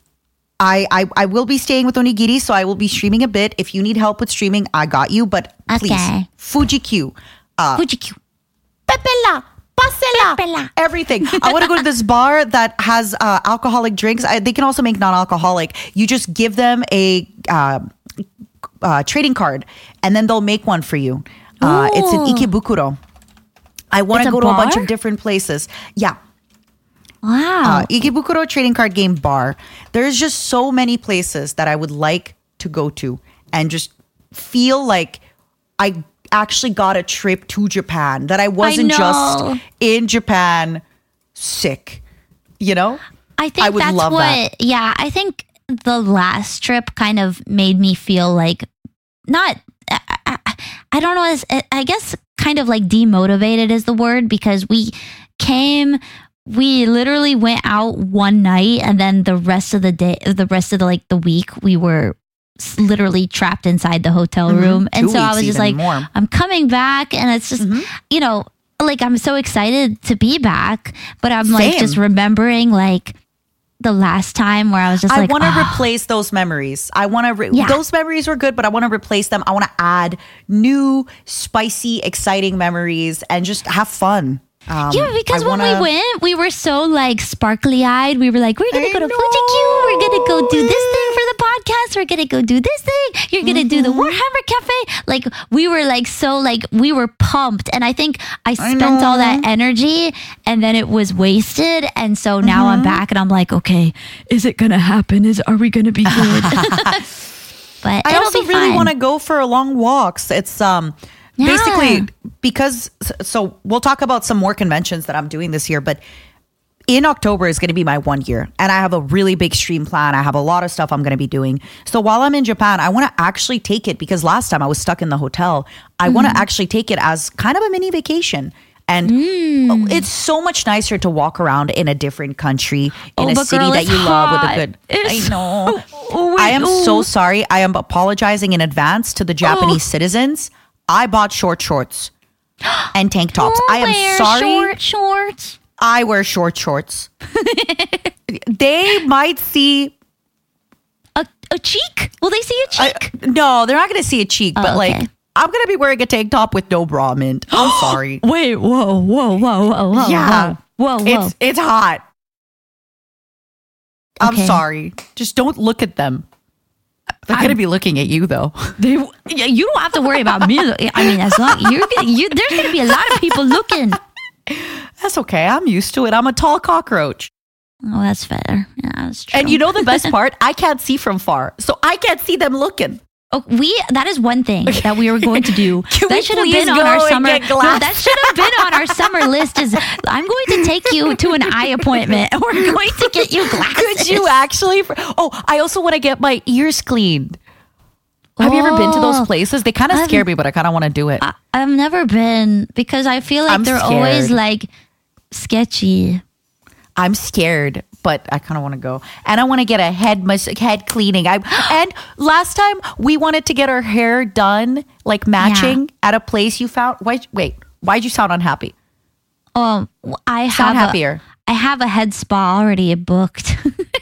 I, I I will be staying with Onigiri, so I will be streaming a bit. If you need help with streaming, I got you. But please, Okay. Fuji Q, uh, Fuji-Q. Pepela, Pasela, Pepela. everything. I want to go to this bar that has uh, alcoholic drinks. I, they can also make non-alcoholic. You just give them a uh, uh, trading card, and then they'll make one for you. Uh, it's in Ooh. Ikebukuro. I want It's to a go to a bunch bar? of different places. Yeah. Wow. Uh, Ikebukuro trading card game bar. There's just so many places that I would like to go to and just feel like I actually got a trip to Japan, that I wasn't know. just in Japan sick, you know? I think I would that's love what. that. Yeah, I think the last trip kind of made me feel like not. I, I, I don't know. As I guess kind of like demotivated is the word, because we came. We literally went out one night, and then the rest of the day, the rest of the like the week, we were s- literally trapped inside the hotel Mhm. room. And Two so I weeks was just even like, more. I'm coming back, and it's just, Mhm. you know, like I'm so excited to be back, but I'm like Same. just remembering like the last time where I was just I like, want to "Ah." replace those memories. I want to. Re- Yeah. Those memories were good, but I want to replace them. I want to add new, spicy, exciting memories and just have fun. Um, Yeah, because I when wanna- we went, we were so like sparkly eyed. We were like, we're gonna I go to know. Fuji Q. We're gonna go do this thing for the podcast. We're gonna go do this thing. You're gonna do the Mm-hmm. Warhammer Cafe. Like we were like so like we were pumped, and I think I spent all that energy, and then it was wasted. And so now I'm Mm-hmm. back, and I'm like, okay, is it gonna happen? Is are we gonna be good? But I it'll also be really fun. want to go for long walks. It's um Yeah. basically because so we'll talk about some more conventions that I'm doing this year, but in October is going to be my one year, and I have a really big stream plan. I have a lot of stuff I'm going to be doing. So while I'm in Japan, I want to actually take it because last time I was stuck in the hotel. I want to Mm-hmm. actually take it as kind of a mini vacation. And Mm. it's so much nicer to walk around in a different country, in Oh, a but city girl, that it's you love with a hot. good. It's- I know. Oh, wait, I am oh. so sorry. I am apologizing in advance to the Japanese Oh. citizens. I bought short shorts and tank tops. Don't I am wear sorry. Short shorts. I wear short shorts. They might see. A, a cheek? Will they see a I, cheek? no, they're not going to see a cheek, Oh, but like okay. I'm going to be wearing a tank top with no bra, mint. I'm sorry. Wait, whoa, whoa, whoa, whoa, whoa, Yeah. whoa, whoa, whoa. It's it's hot. I'm Okay. sorry. Just don't look at them. They're I'm- going to be looking at you though. They, yeah, you don't have to worry about me. I mean, as long you're gonna, you, there's going to be a lot of people looking. That's okay. I'm used to it. I'm a tall cockroach. Oh, that's fair. Yeah, that's true. And you know the best part? I can't see from far. So I can't see them looking. Oh, we that is one thing that we were going to do. Can that we should have please been on go our and summer. get No, glass? that should have been on our summer list. Is I'm going to take you to an eye appointment, and we're going to get you glasses. Could you actually? Oh, I also want to get my ears cleaned. Have you ever been to those Oh. places? They kind of scare me, but I kind of want to do it. I, I've never been because I feel like I'm they're always scared. like sketchy. I'm scared, but I kind of want to go. And I want to get a head mas- head cleaning. I and last time we wanted to get our hair done like matching at a place you found. Why? Wait, why'd you sound unhappy? Um, I Sound have happier. A, I have a head spa already booked.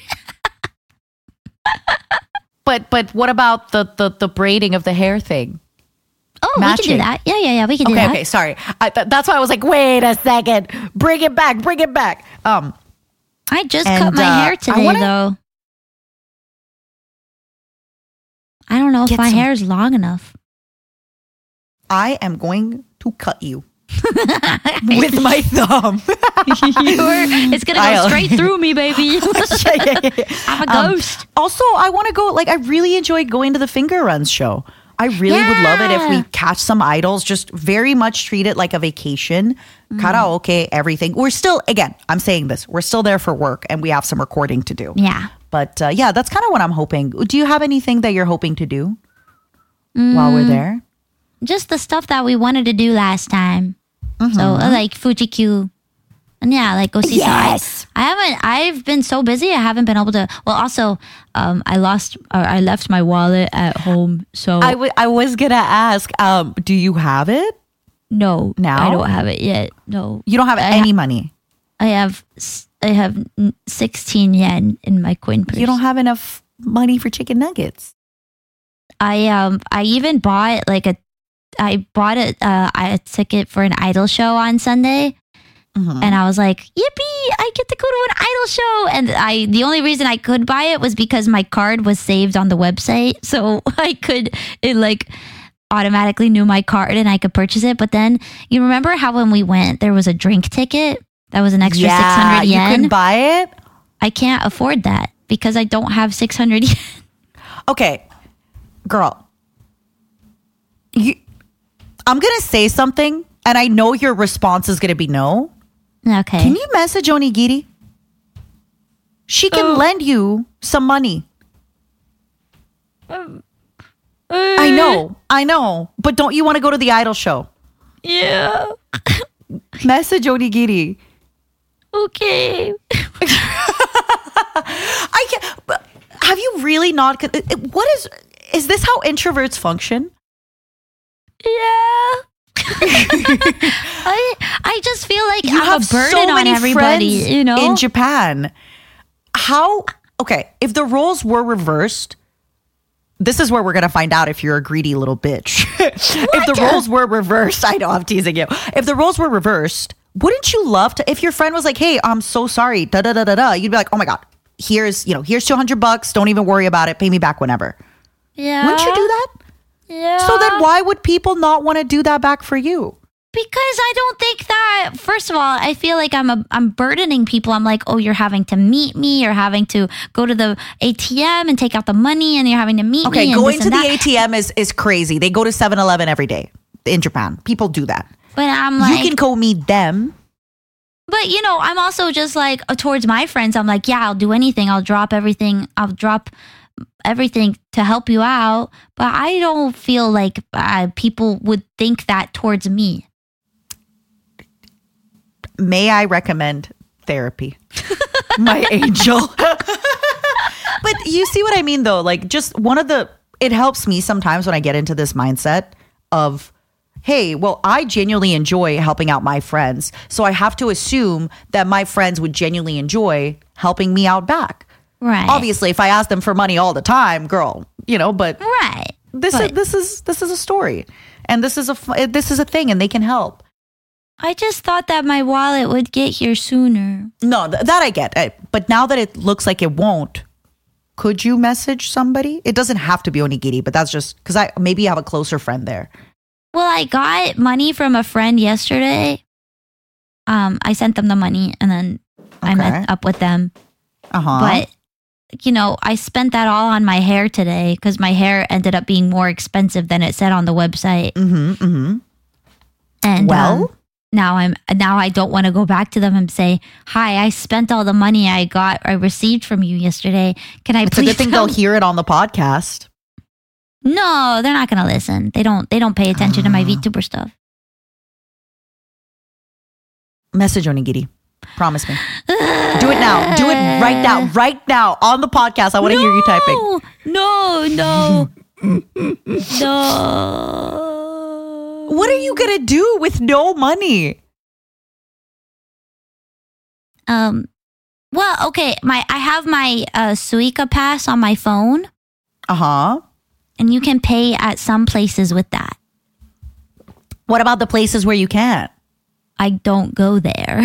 But but what about the the the braiding of the hair thing? Oh, we can Matching. do that. Yeah, yeah, yeah. We can do Okay, that. okay, sorry. I, th- that's why I was like, wait a second, bring it back, bring it back. Um, I just And, cut my uh, hair I today, wanna- though. I don't know if Get my some- hair is long enough. I am going to cut you with my thumb. You're- it's gonna go I'll- straight through me, baby. Yeah, yeah, yeah, yeah. I'm a Um, ghost. Also, I want to go. Like, I really enjoyed going to the Finger Runs show. I really would love it if we Yeah. catch some idols. Just very much treat it like a vacation, Mm. karaoke, everything. We're still, again, I'm saying this. We're still there for work, and we have some recording to do. Yeah. But uh, yeah, that's kind of what I'm hoping. Do you have anything that you're hoping to do while Mm. we're there? Just the stuff that we wanted to do last time. Mm-hmm. So uh, like Fuji Q. And yeah, like go see Yes. some. I haven't. I've been so busy. I haven't been able to. Well, also, um, I lost or I left my wallet at home. So I, w- I was gonna ask, um, do you have it? no, Now? I don't have it yet. No, You don't have I- any money. I have. s- I have n- sixteen yen in my coin purse. You don't have enough money for chicken nuggets. I um. I even bought like a. I bought a uh, a ticket for an idol show on Sunday. Mhm. And I was like, yippee, I get to go to an idol show. And I the only reason I could buy it was because my card was saved on the website. So I could, it like automatically knew my card and I could purchase it. But then you remember how when we went, there was a drink ticket that was an extra yeah, six hundred you yen? couldn't buy it. I can't afford that because I don't have six hundred yen. Okay, girl. You, I'm gonna say something, and I know your response is gonna be no. Okay. Can you message Onigiri? She can lend you some money. I know, I know, but don't you want to go to the idol show? Yeah. Message Onigiri. Okay. I can't. but Have you really not? What is? Is this how introverts function? Yeah. I I just feel like You I'm have a burden so many on everybody, friends you know? in Japan. how, okay, if the roles were reversed, this is where we're going to find out if you're a greedy little bitch. If the roles were reversed, I know I'm teasing you. If the roles were reversed, wouldn't you love to, if your friend was like, hey, I'm so sorry, da da da da da, you'd be like, oh my God, here's, you know, here's two hundred bucks. Don't even worry about it. Pay me back whenever. Yeah. Wouldn't you do that? Yeah. So then why would people not want to do that back for you? Because I don't think that, first of all, I feel like I'm a, I'm burdening people. I'm like, oh, you're having to meet me. You're having to go to the A T M and take out the money, and you're having to meet okay, me. Okay, going to the that. A T M is, is crazy. They go to seven eleven every day in Japan. People do that. But I'm like, you can go meet them. But, you know, I'm also just like, uh, towards my friends, I'm like, yeah, I'll do anything. I'll drop everything. I'll drop everything to help you out. But I don't feel like uh, people would think that towards me. May I recommend therapy? My angel. But you see what I mean, though? Like, just one of the, it helps me sometimes when I get into this mindset of, hey, well, I genuinely enjoy helping out my friends. So I have to assume that my friends would genuinely enjoy helping me out back. Right. Obviously, if I ask them for money all the time, girl, you know, but right. this but is this is this is a story, and this is a this is a thing, and they can help. I just thought that my wallet would get here sooner. No, th- that I get. I, but now that it looks like it won't, could you message somebody? It doesn't have to be onigiri, but that's just because I maybe you have a closer friend there. Well, I got money from a friend yesterday. Um, I sent them the money, and then I Okay. met up with them. Uh huh. But, you know, I spent that all on my hair today because my hair ended up being more expensive than it said on the website. Mm-hmm. Mm-hmm. And Well? um, now I'm now I don't want to go back to them and say, "Hi, I spent all the money I got I received from you yesterday. Can I It's a please?" good thing tell-" they'll hear it on the podcast. No, they're not going to listen. They don't. They don't pay attention to my Ah. VTuber stuff. Message onigiri. Promise me. Do it now. Do it right now. Right now on the podcast. I want to hear you typing. No, no, no. What are you gonna do with no money? Um. Well, okay. My I have my uh, Suica Pass on my phone, Uh huh. and you can pay at some places with that. What about the places where you can't? I don't go there.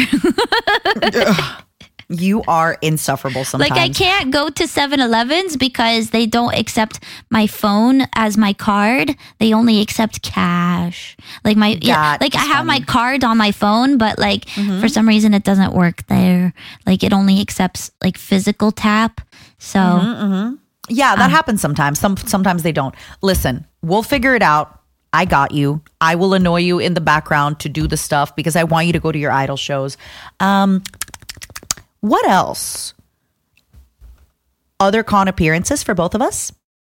You are insufferable sometimes. Like I can't go to seven elevens because they don't accept my phone as my card. They only accept cash. Like my yeah, That like I is have my funny. card on my phone, but like for some reason it doesn't work there. Like it only accepts like physical tap. So Yeah, that happens sometimes. Some sometimes they don't. Listen, we'll figure it out. I got you. I will annoy you in the background to do the stuff because I want you to go to your idol shows. Um, what else? Other con appearances for both of us?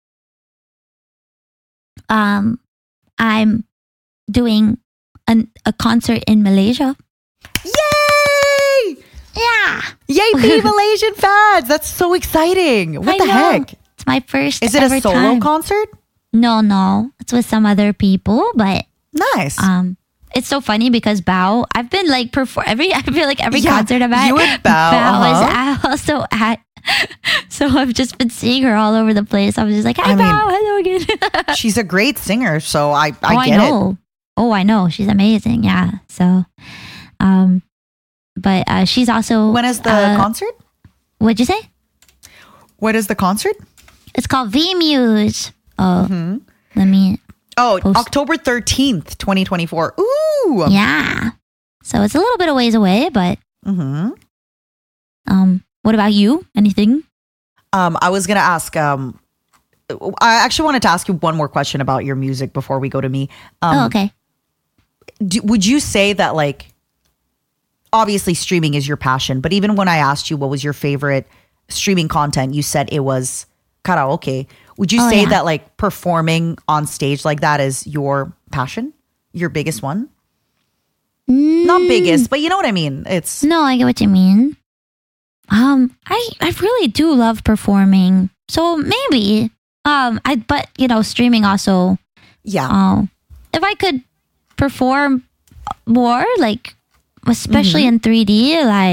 um I'm doing an, a concert in Malaysia. Yay! Yeah. Yay, be Malaysian fans. That's so exciting. What I the know. heck? It's my first Is it ever a solo time. concert? No, no. It's with some other people, but Nice. um it's so funny because Bao, I've been like perform every I feel like every Yeah, concert I'm at, you and Bao, Bao is uh-huh. at, also at. So I've just been seeing her all over the place. I was just like, hi I mean, Bao, hello again. She's a great singer, so I, I oh, get I it. know. Oh, I know. She's amazing. Yeah. So um but uh she's also When is the uh, concert? what'd you say? When is the concert? It's called V Muse. Oh Mm-hmm. let me Oh, Post- October thirteenth, twenty twenty-four. Ooh. yeah. So it's a little bit of ways away, but Mm-hmm. um what about you? Anything? Um, I was going to ask, um, I actually wanted to ask you one more question about your music before we go to me. Um, oh, okay. do, would you say that, like, obviously streaming is your passion, but even when I asked you what was your favorite streaming content, you said it was karaoke. Would you Oh, say yeah. that, like, performing on stage like that is your passion? Your biggest one? Not biggest, but you know what I mean. It's No, I get what you mean. Um, I I really do love performing. So maybe um I but you know, streaming also yeah. um if I could perform more like especially in three D like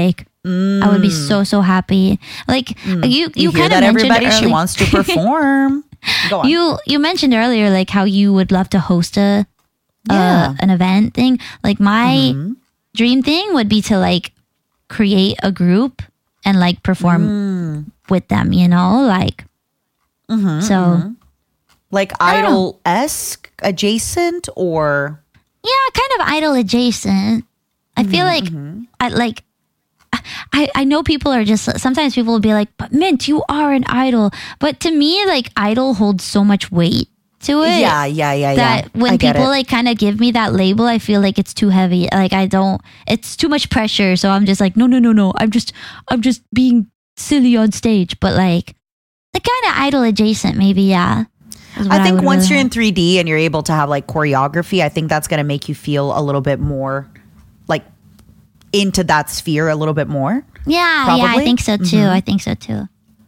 I would be so so happy. Like you, you, You hear kind of that, mentioned everybody? She early- wants to perform. Go on. You you mentioned earlier like how you would love to host a Yeah. uh, an event thing. Like my dream thing would be to like create a group and like perform with them. You know, like so. Like idol-esque, adjacent, or Yeah, kind of idol adjacent. I feel like I like I, I know people are just sometimes people will be like, but Mint, you are an idol. But to me, like idol holds so much weight to it. yeah, yeah, yeah, That yeah. when I get people it. like kind of give me that label, I feel like it's too heavy. Like I don't it's too much pressure. So I'm just like, no, no, no, no. I'm just I'm just being silly on stage. But like the kind of idol adjacent, maybe, yeah. is what I think would once really you're in want. three D and you're able to have like choreography, I think that's going to make you feel a little bit more like into that sphere a little bit more. Yeah, yeah, I Probably? think so too. I think so too.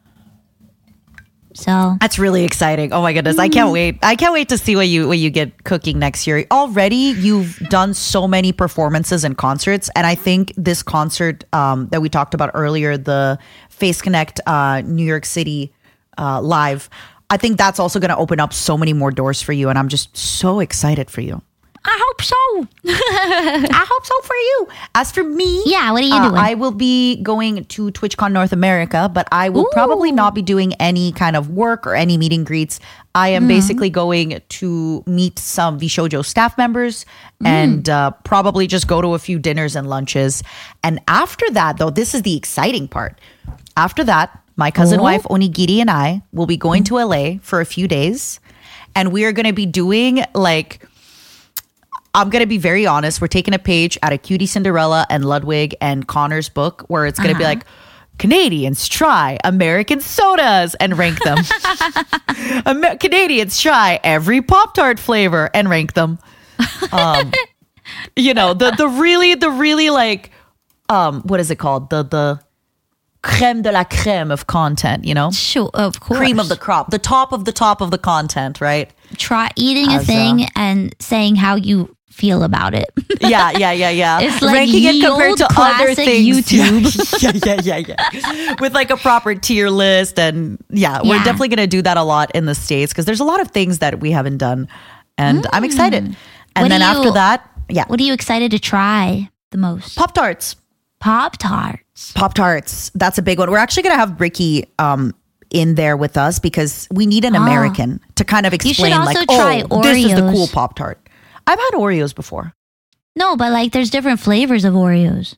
So That's really exciting. Oh my goodness. I can't wait. I can't wait to see what you what you get cooking next year. Already you've done so many performances and concerts, and I think this concert um, that we talked about earlier, the Face Connect uh, New York City uh, live, I think that's also going to open up so many more doors for you, and I'm just so excited for you. I hope so. I hope so for you. As for me, Yeah, what are you uh, doing? I will be going to TwitchCon North America, but I will probably not be doing any kind of work or any meet and greets. I am basically going to meet some Vishojo staff members and uh, probably just go to a few dinners and lunches. And after that, though, this is the exciting part. After that, my cousin Oh. wife Onigiri and I will be going to L A for a few days, and we are going to be doing like. I'm going to be very honest. We're taking a page out of Cutie Cinderella and Ludwig and Connor's book where it's going to be like, Canadians try American sodas and rank them. Amer- Canadians try every Pop-Tart flavor and rank them. Um, you know, the the really, the really like, um, what is it called? The, the creme de la creme of content, you know? Sure, of course. Cream of the crop, the top of the top of the content, right? Try eating a As, uh, thing and saying how you feel about it. Yeah, yeah, yeah, yeah. It's like ranking it ye compared old to other classic things. YouTube. Yeah, yeah, yeah, yeah, yeah. With like a proper tier list, and yeah, we're Yeah. definitely gonna do that a lot in the States because there's a lot of things that we haven't done, and I'm excited. And What then do after you- that, yeah, What are you excited to try the most? Pop Tarts. Pop Tarts. Pop Tarts. That's a big one. We're actually gonna have Ricky um in there with us because we need an American to kind of Ah. should explain also like, try oh, this is the Oreos. cool Pop Tart. I've had Oreos before. No, but like there's different flavors of Oreos.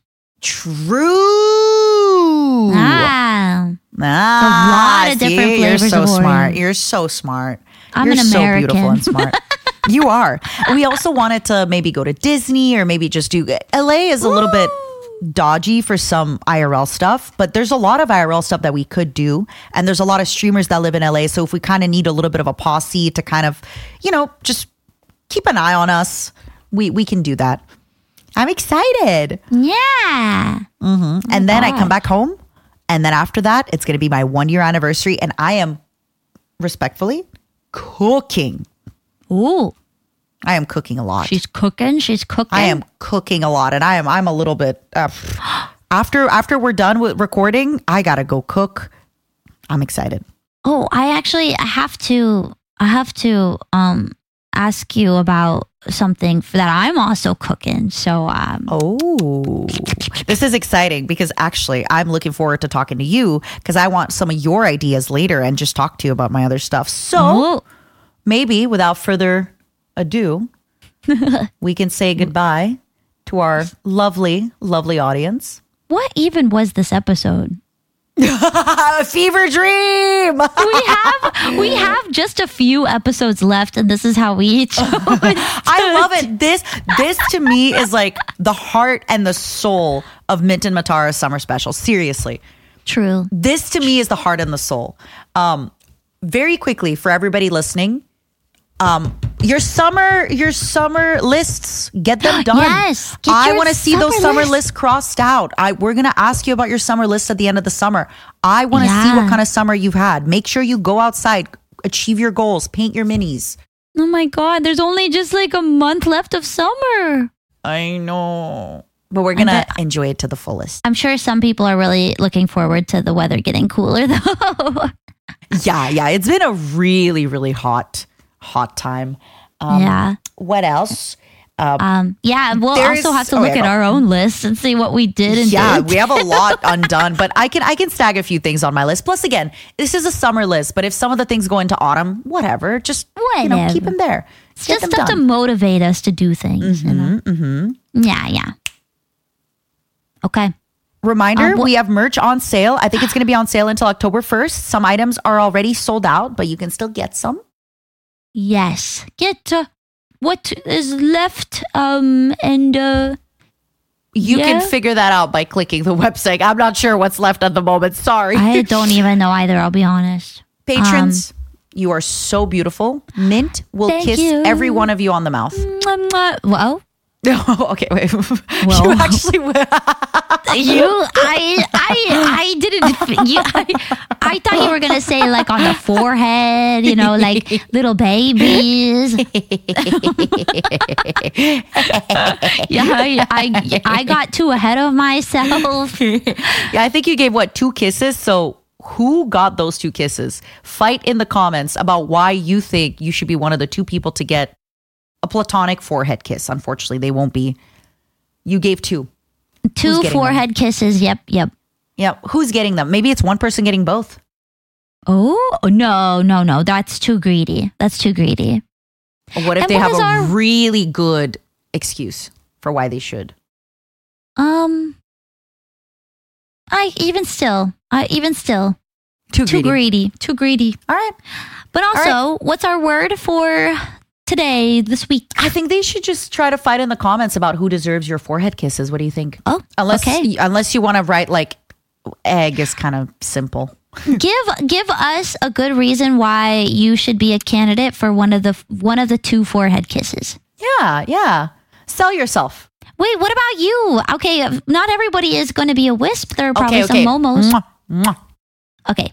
True. Ah. Ah, a lot of see, different You're flavors so of smart. Oreo. You're so smart. I'm You're an so beautiful American. and smart. You are. We also wanted to maybe go to Disney or maybe just do L A is a little bit dodgy for some I R L stuff, but there's a lot of I R L stuff that we could do. And there's a lot of streamers that live in L A. So if we kind of need a little bit of a posse to kind of, you know, just keep an eye on us, we, we can do that. I'm excited. Yeah. And then I gosh. come back home. And then after that, it's going to be my one year anniversary. And I am respectfully cooking. Ooh. I am cooking a lot. She's cooking. She's cooking. I am cooking a lot. And I am, I'm a little bit, uh, after, after we're done with recording, I got to go cook. I'm excited. Oh, I actually I have to I have to um ask you about something for that I'm also cooking. So um Oh, this is exciting because actually I'm looking forward to talking to you because I want some of your ideas later and just talk to you about my other stuff. So oh, maybe without further ado, we can say goodbye to our lovely, lovely audience. what even was this episode? A fever dream. We have we have just a few episodes left, and this is how we chose. I love it. This this to me is like the heart and the soul of Mint and Matara's summer special. Seriously. True. This to me is the heart and the soul. Um, very quickly for everybody listening, um, your summer, your summer lists, get them done. Yes, get I your want to see those summer summer list. lists crossed out. I we're gonna ask you about your summer list at the end of the summer. I want to see Yeah. what kind of summer you've had. Make sure you go outside, achieve your goals, paint your minis. Oh my God! There's only just like a month left of summer. I know. but we're going to bet- enjoy it to the fullest. I'm sure some people are really looking forward to the weather getting cooler, though. Yeah, yeah. It's been a really, really hot, hot time. Um, Yeah. What else? Um, yeah, we'll There's- also have to oh, look yeah, at go. our own list and see what we did and Yeah, didn't. we have a lot undone, but I can I can snag a few things on my list. Plus, again, this is a summer list, but if some of the things go into autumn, whatever, just you know, keep Whatever. them there. It's Get just them stuff to done. motivate us to do things. you know? Mm-hmm. Yeah, yeah. Okay. Reminder: Um, wh- we have merch on sale. I think it's going to be on sale until October first. Some items are already sold out, but you can still get some. Yes. Get uh, what is left um and uh You Yeah. can figure that out by clicking the website. I'm not sure what's left at the moment. Sorry. I don't even know either, I'll be honest. Patrons, you are so beautiful. Mint will Thank kiss you. every one of you on the mouth. Mwah, mwah. Well, okay, wait. Well. you actually you I I I didn't you I, I thought you were gonna say like on the forehead, you know, like little babies. Yeah, I, I I got too ahead of myself. Yeah, I think you gave what, two kisses? So who got those two kisses? Fight in the comments about why you think you should be one of the two people to get a platonic forehead kiss. Unfortunately, they won't be. You gave two. Two getting forehead kisses. Yep, yep. Yeah, who's getting them? Maybe it's one person getting both. Oh no, no, no! That's too greedy. That's too greedy. What if And they what have is a our- really good excuse for why they should? Um, I even still, I even still, Too too greedy. greedy, too greedy. All right. But also, what's our word for today, this week? I think they should just try to fight in the comments about who deserves your forehead kisses. What do you think? Oh, Unless okay. unless you want to write like egg is kind of simple. give give us a good reason why you should be a candidate for one of the one of the two forehead kisses. Yeah, yeah. Sell yourself. Wait, what about you? Okay, not everybody is going to be a wisp. There are probably Okay, okay. some momos. Mwah, mwah. Okay.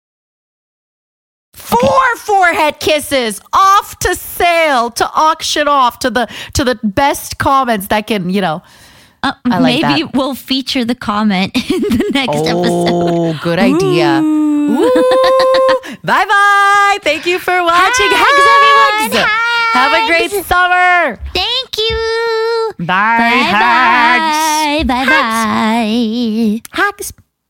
Four forehead kisses off to sale, to auction off to the to the best comments that can, you know. Uh, I like maybe that. we'll feature the comment in the next episode. Oh, good idea. Bye bye. Thank you for watching. Hugs, everyone. Have a great Hugs. summer. Thank you. Bye. Bye Hugs. bye. Bye bye. Hugs.